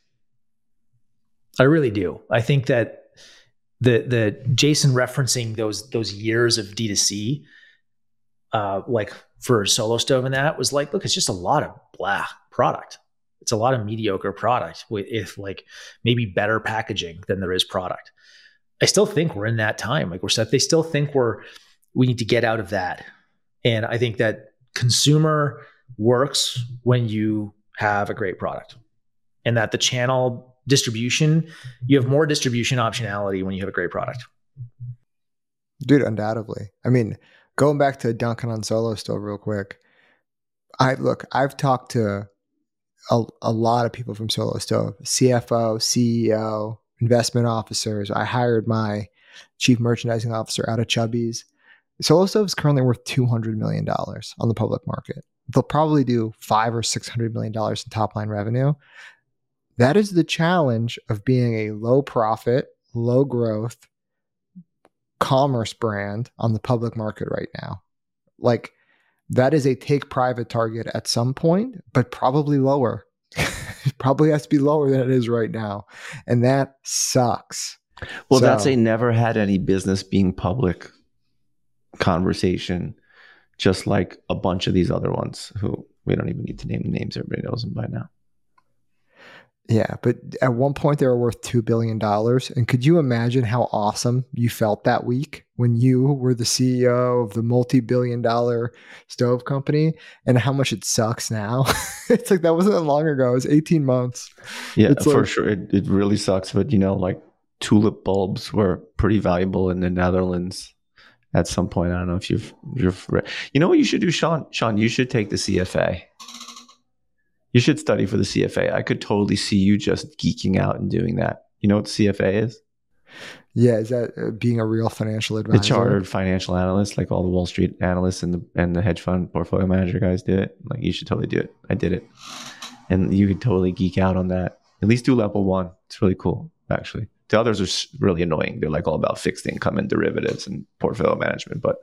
I really do. I think that the the Jason referencing those those years of D two C. Uh, like for Solo Stove and that was like, look, it's just a lot of blah product. It's a lot of mediocre product with if like maybe better packaging than there is product. I still think we're in that time. Like we're set. They still think we're, we need to get out of that. And I think that consumer works when you have a great product, and that the channel distribution, you have more distribution optionality when you have a great product. Dude, undoubtedly. I mean, going back to Duncan on Solo Stove real quick. I look, I've talked to a, a lot of people from Solo Stove, C F O, C E O, investment officers. I hired my chief merchandising officer out of Chubby's. Solo Stove is currently worth two hundred million dollars on the public market. They'll probably do five or six hundred million dollars in top line revenue. That is the challenge of being a low profit, low growth commerce brand on the public market right now. Like that is a take private target at some point, but probably lower. It probably has to be lower than it is right now. And that sucks. Well, So- that's a never had any business being public conversation, just like a bunch of these other ones who we don't even need to name the names. Everybody knows them by now. Yeah, but at one point they were worth two billion dollars. And could you imagine how awesome you felt that week when you were the C E O of the multi-billion dollar stove company and how much it sucks now? It's like that wasn't that long ago. It was eighteen months. Yeah, It's for like- sure. It, it really sucks. But, you know, like tulip bulbs were pretty valuable in the Netherlands at some point. I don't know if you've, you've read. You know what you should do, Sean? Sean, you should take the C F A. You should study for the C F A. I could totally see you just geeking out and doing that. You know what the C F A is? Yeah, is that uh, being a real financial advisor? The chartered financial analyst, like all the Wall Street analysts and the and the hedge fund portfolio manager guys do it. Like you should totally do it. I did it. And you could totally geek out on that. At least do level one. It's really cool, actually. The others are s- really annoying. They're like all about fixed income and derivatives and portfolio management. But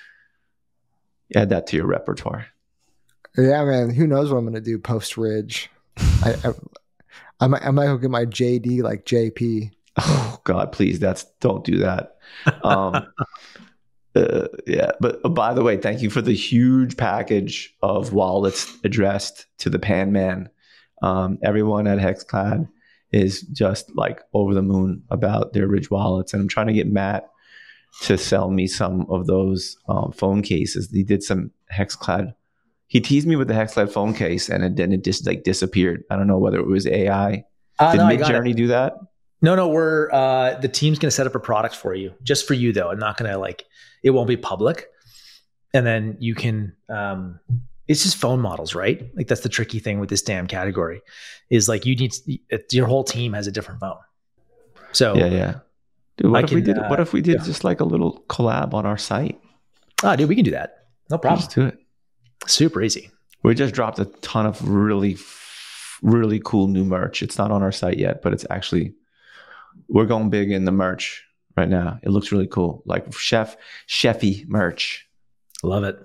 add that to your repertoire. Yeah, man. Who knows what I'm going to do post Ridge? I, I, I might, I might go get my J D like J P. Oh God, please, that's don't do that. Um, uh, yeah, but uh, by the way, thank you for the huge package of wallets addressed to the Pan Man. Um, everyone at Hexclad is just like over the moon about their Ridge wallets, and I'm trying to get Matt to sell me some of those um, phone cases. He did some Hexclad. He teased me with the Hexclad phone case, and it, then it just like disappeared. I don't know whether it was A I. Uh, Did no, I got Midjourney it. do that? No, no, we're uh, the team's going to set up a product for you, just for you though. I'm not going to like it won't be public, and then you can. Um, it's just phone models, right? Like that's the tricky thing with this damn category, is like you need it, your whole team has a different phone. So Yeah, yeah. Dude, what I if we can, did? uh, What if we did yeah. just like a little collab on our site? ah, dude, we can do that. No problem. Let's do it. Super easy. We just dropped a ton of really, really cool new merch. It's not on our site yet, but it's actually we're going big in the merch right now. It looks really cool, like chef, chefy merch. Love it.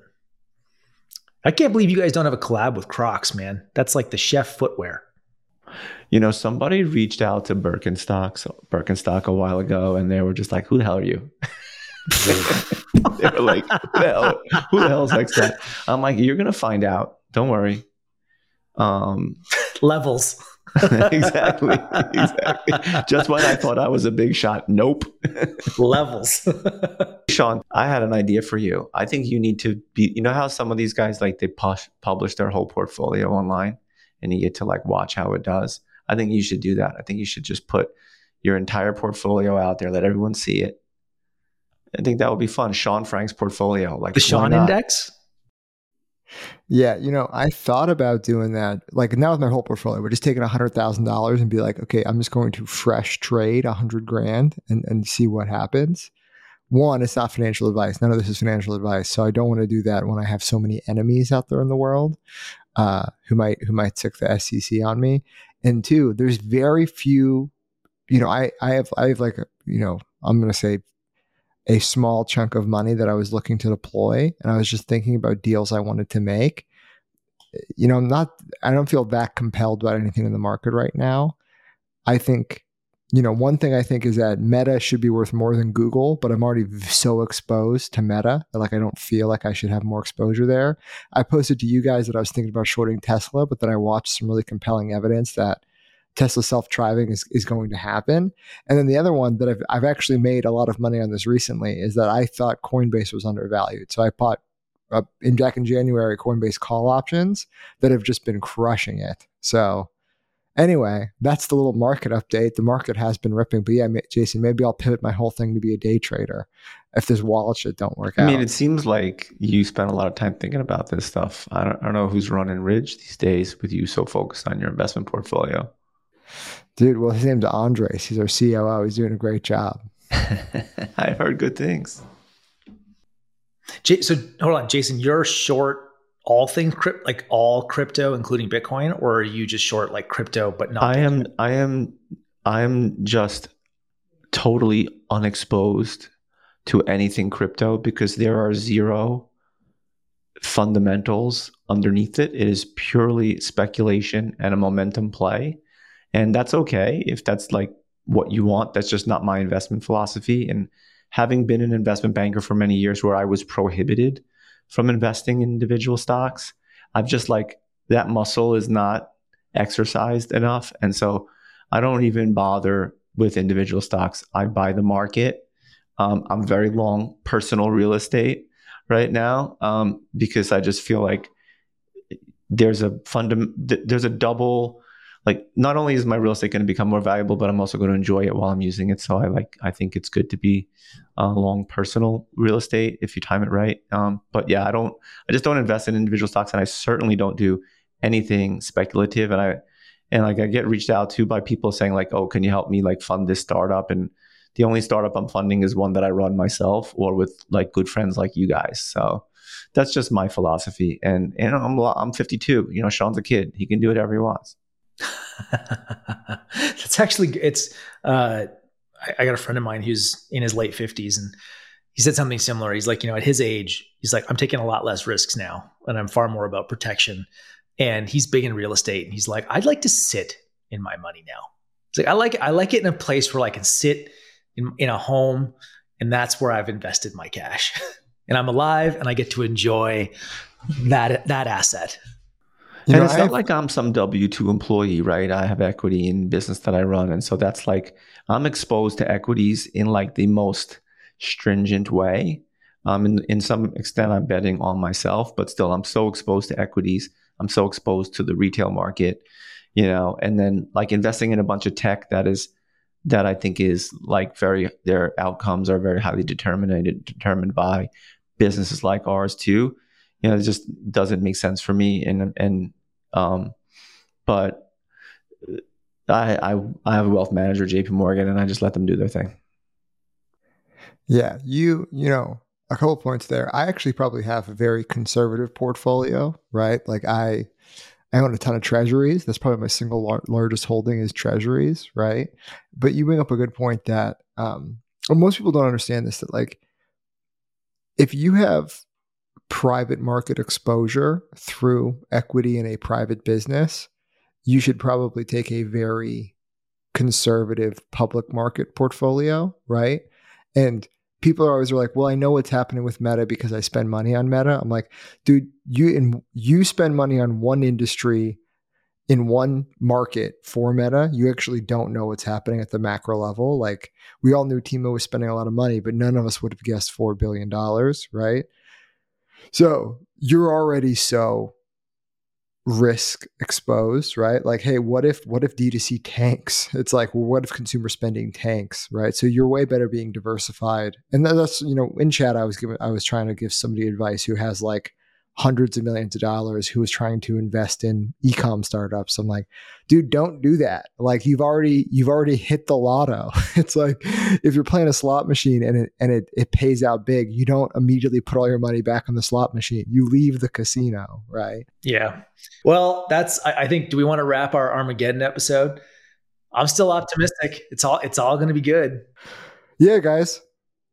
I can't believe you guys don't have a collab with Crocs, man. That's like the chef footwear. You know, somebody reached out to Birkenstock, Birkenstock a while ago, and they were just like, "Who the hell are you?" They were like, "Who the hell? Who the hell is like that?" I'm like, "You're gonna find out. Don't worry." Um, Levels. exactly, exactly. Just when I thought I was a big shot, nope. Levels. Sean, I had an idea for you. I think you need to be. You know how some of these guys like they push, publish their whole portfolio online, and you get to like watch how it does. I think you should do that. I think you should just put your entire portfolio out there, let everyone see it. I think that would be fun. Sean Frank's portfolio, like The why Sean not? Index? Yeah, you know, I thought about doing that. Like now with my whole portfolio, we're just taking a hundred thousand dollars and be like, okay, I'm just going to fresh trade a hundred grand and, and see what happens. One, it's not financial advice. None of this is financial advice. So I don't want to do that when I have so many enemies out there in the world uh, who might who might sick the S E C on me. And two, there's very few, you know, I I have I have like a, you know, I'm gonna say a small chunk of money that I was looking to deploy. And I was just thinking about deals I wanted to make. You know, I'm not, I don't feel that compelled about anything in the market right now. I think, you know, one thing I think is that Meta should be worth more than Google, but I'm already so exposed to Meta that like I don't feel like I should have more exposure there. I posted to you guys that I was thinking about shorting Tesla, but then I watched some really compelling evidence that Tesla self-driving is, is going to happen. And then the other one that I've, I've actually made a lot of money on this recently is that I thought Coinbase was undervalued. So I bought uh, in back in January Coinbase call options that have just been crushing it. So anyway, that's the little market update. The market has been ripping, but yeah, Jason, maybe I'll pivot my whole thing to be a day trader if this wallet shit don't work I out. mean, it seems like you spend a lot of time thinking about this stuff. I don't, I don't know who's running Ridge these days with you so focused on your investment portfolio. Dude, well, his name's Andres. He's our C O O. He's doing a great job. I heard good things. J- so hold on, Jason, you're short all things crypt, like all crypto, including Bitcoin, or are you just short like crypto but not? I Bitcoin? am I am I am just totally unexposed to anything crypto because there are zero fundamentals underneath it. It is purely speculation and a momentum play. And that's okay if that's like what you want. That's just not my investment philosophy. And having been an investment banker for many years where I was prohibited from investing in individual stocks, I've just like, that muscle is not exercised enough. And so I don't even bother with individual stocks. I buy the market. Um, I'm very long personal real estate right now um, because I just feel like there's a fundam- there's a double, like not only is my real estate going to become more valuable, but I'm also going to enjoy it while I'm using it. So I like, I think it's good to be uh, long personal real estate if you time it right. Um, but yeah, I don't, I just don't invest in individual stocks, and I certainly don't do anything speculative. And I, and like I get reached out to by people saying like, oh, can you help me like fund this startup? And the only startup I'm funding is one that I run myself or with like good friends like you guys. So that's just my philosophy. And and I'm I'm fifty-two. You know, Sean's a kid. He can do whatever he wants. That's actually, it's, uh, I, I got a friend of mine who's in his late fifties, and he said something similar. He's like, you know, at his age, he's like, I'm taking a lot less risks now, and I'm far more about protection. And he's big in real estate. And he's like, I'd like to sit in my money now. It's like, I like, I like it in a place where I can sit in, in a home, and that's where I've invested my cash. And I'm alive, and I get to enjoy that, that asset. You and know, it's not have, like I'm some W two employee, right? I have equity in business that I run. And so that's like, I'm exposed to equities in like the most stringent way. Um, in, in some extent, I'm betting on myself, but still I'm so exposed to equities. I'm so exposed to the retail market, you know, and then like investing in a bunch of tech that is, that I think is like very, their outcomes are very highly determined, determined by businesses like ours too. You know, it just doesn't make sense for me. And, and, um, but I, I, I have a wealth manager, J P Morgan, and I just let them do their thing. Yeah. You, you know, a couple of points there. I actually probably have a very conservative portfolio, right? Like I, I own a ton of treasuries. That's probably my single lar- largest holding is treasuries, right? But you bring up a good point that, um, well, most people don't understand this, that like, if you have private market exposure through equity in a private business, you should probably take a very conservative public market portfolio, right? And people are always like, well, I know what's happening with Meta because I spend money on Meta. I'm like, dude, you in, you spend money on one industry in one market for Meta. You actually don't know what's happening at the macro level. Like we all knew Timo was spending a lot of money, but none of us would have guessed four billion dollars, right? So you're already so risk exposed, right? Like, hey, what if what if D two C tanks? It's like, well, what if consumer spending tanks, right? So you're way better being diversified. And that's, you know, in chat, I was giving, I was trying to give somebody advice who has like hundreds of millions of dollars, who was trying to invest in e-com startups. I'm like, dude, don't do that. Like you've already, you've already hit the lotto. It's like, if you're playing a slot machine and it, and it, it pays out big, you don't immediately put all your money back on the slot machine. You leave the casino, right? Yeah. Well, that's, I, I think, do we want to wrap our Armageddon episode? I'm still optimistic. It's all, it's all going to be good. Yeah, guys.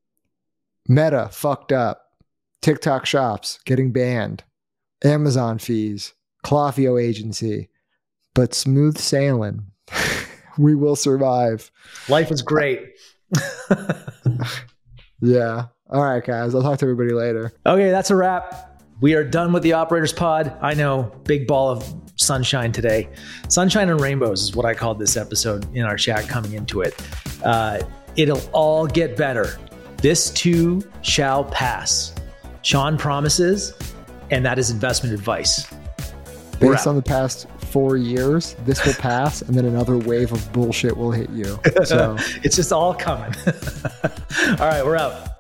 Meta fucked up. TikTok shops getting banned, Amazon fees, Klaviyo agency, but smooth sailing. We will survive. Life is great. Yeah. All right, guys. I'll talk to everybody later. Okay, that's a wrap. We are done with the Operators Pod. I know, big ball of sunshine today. Sunshine and rainbows is what I called this episode in our chat coming into it. Uh, it'll all get better. This too shall pass. Sean promises, and that is investment advice. Based on the past four years, this will pass, and then another wave of bullshit will hit you. So it's just all coming. All right, we're out.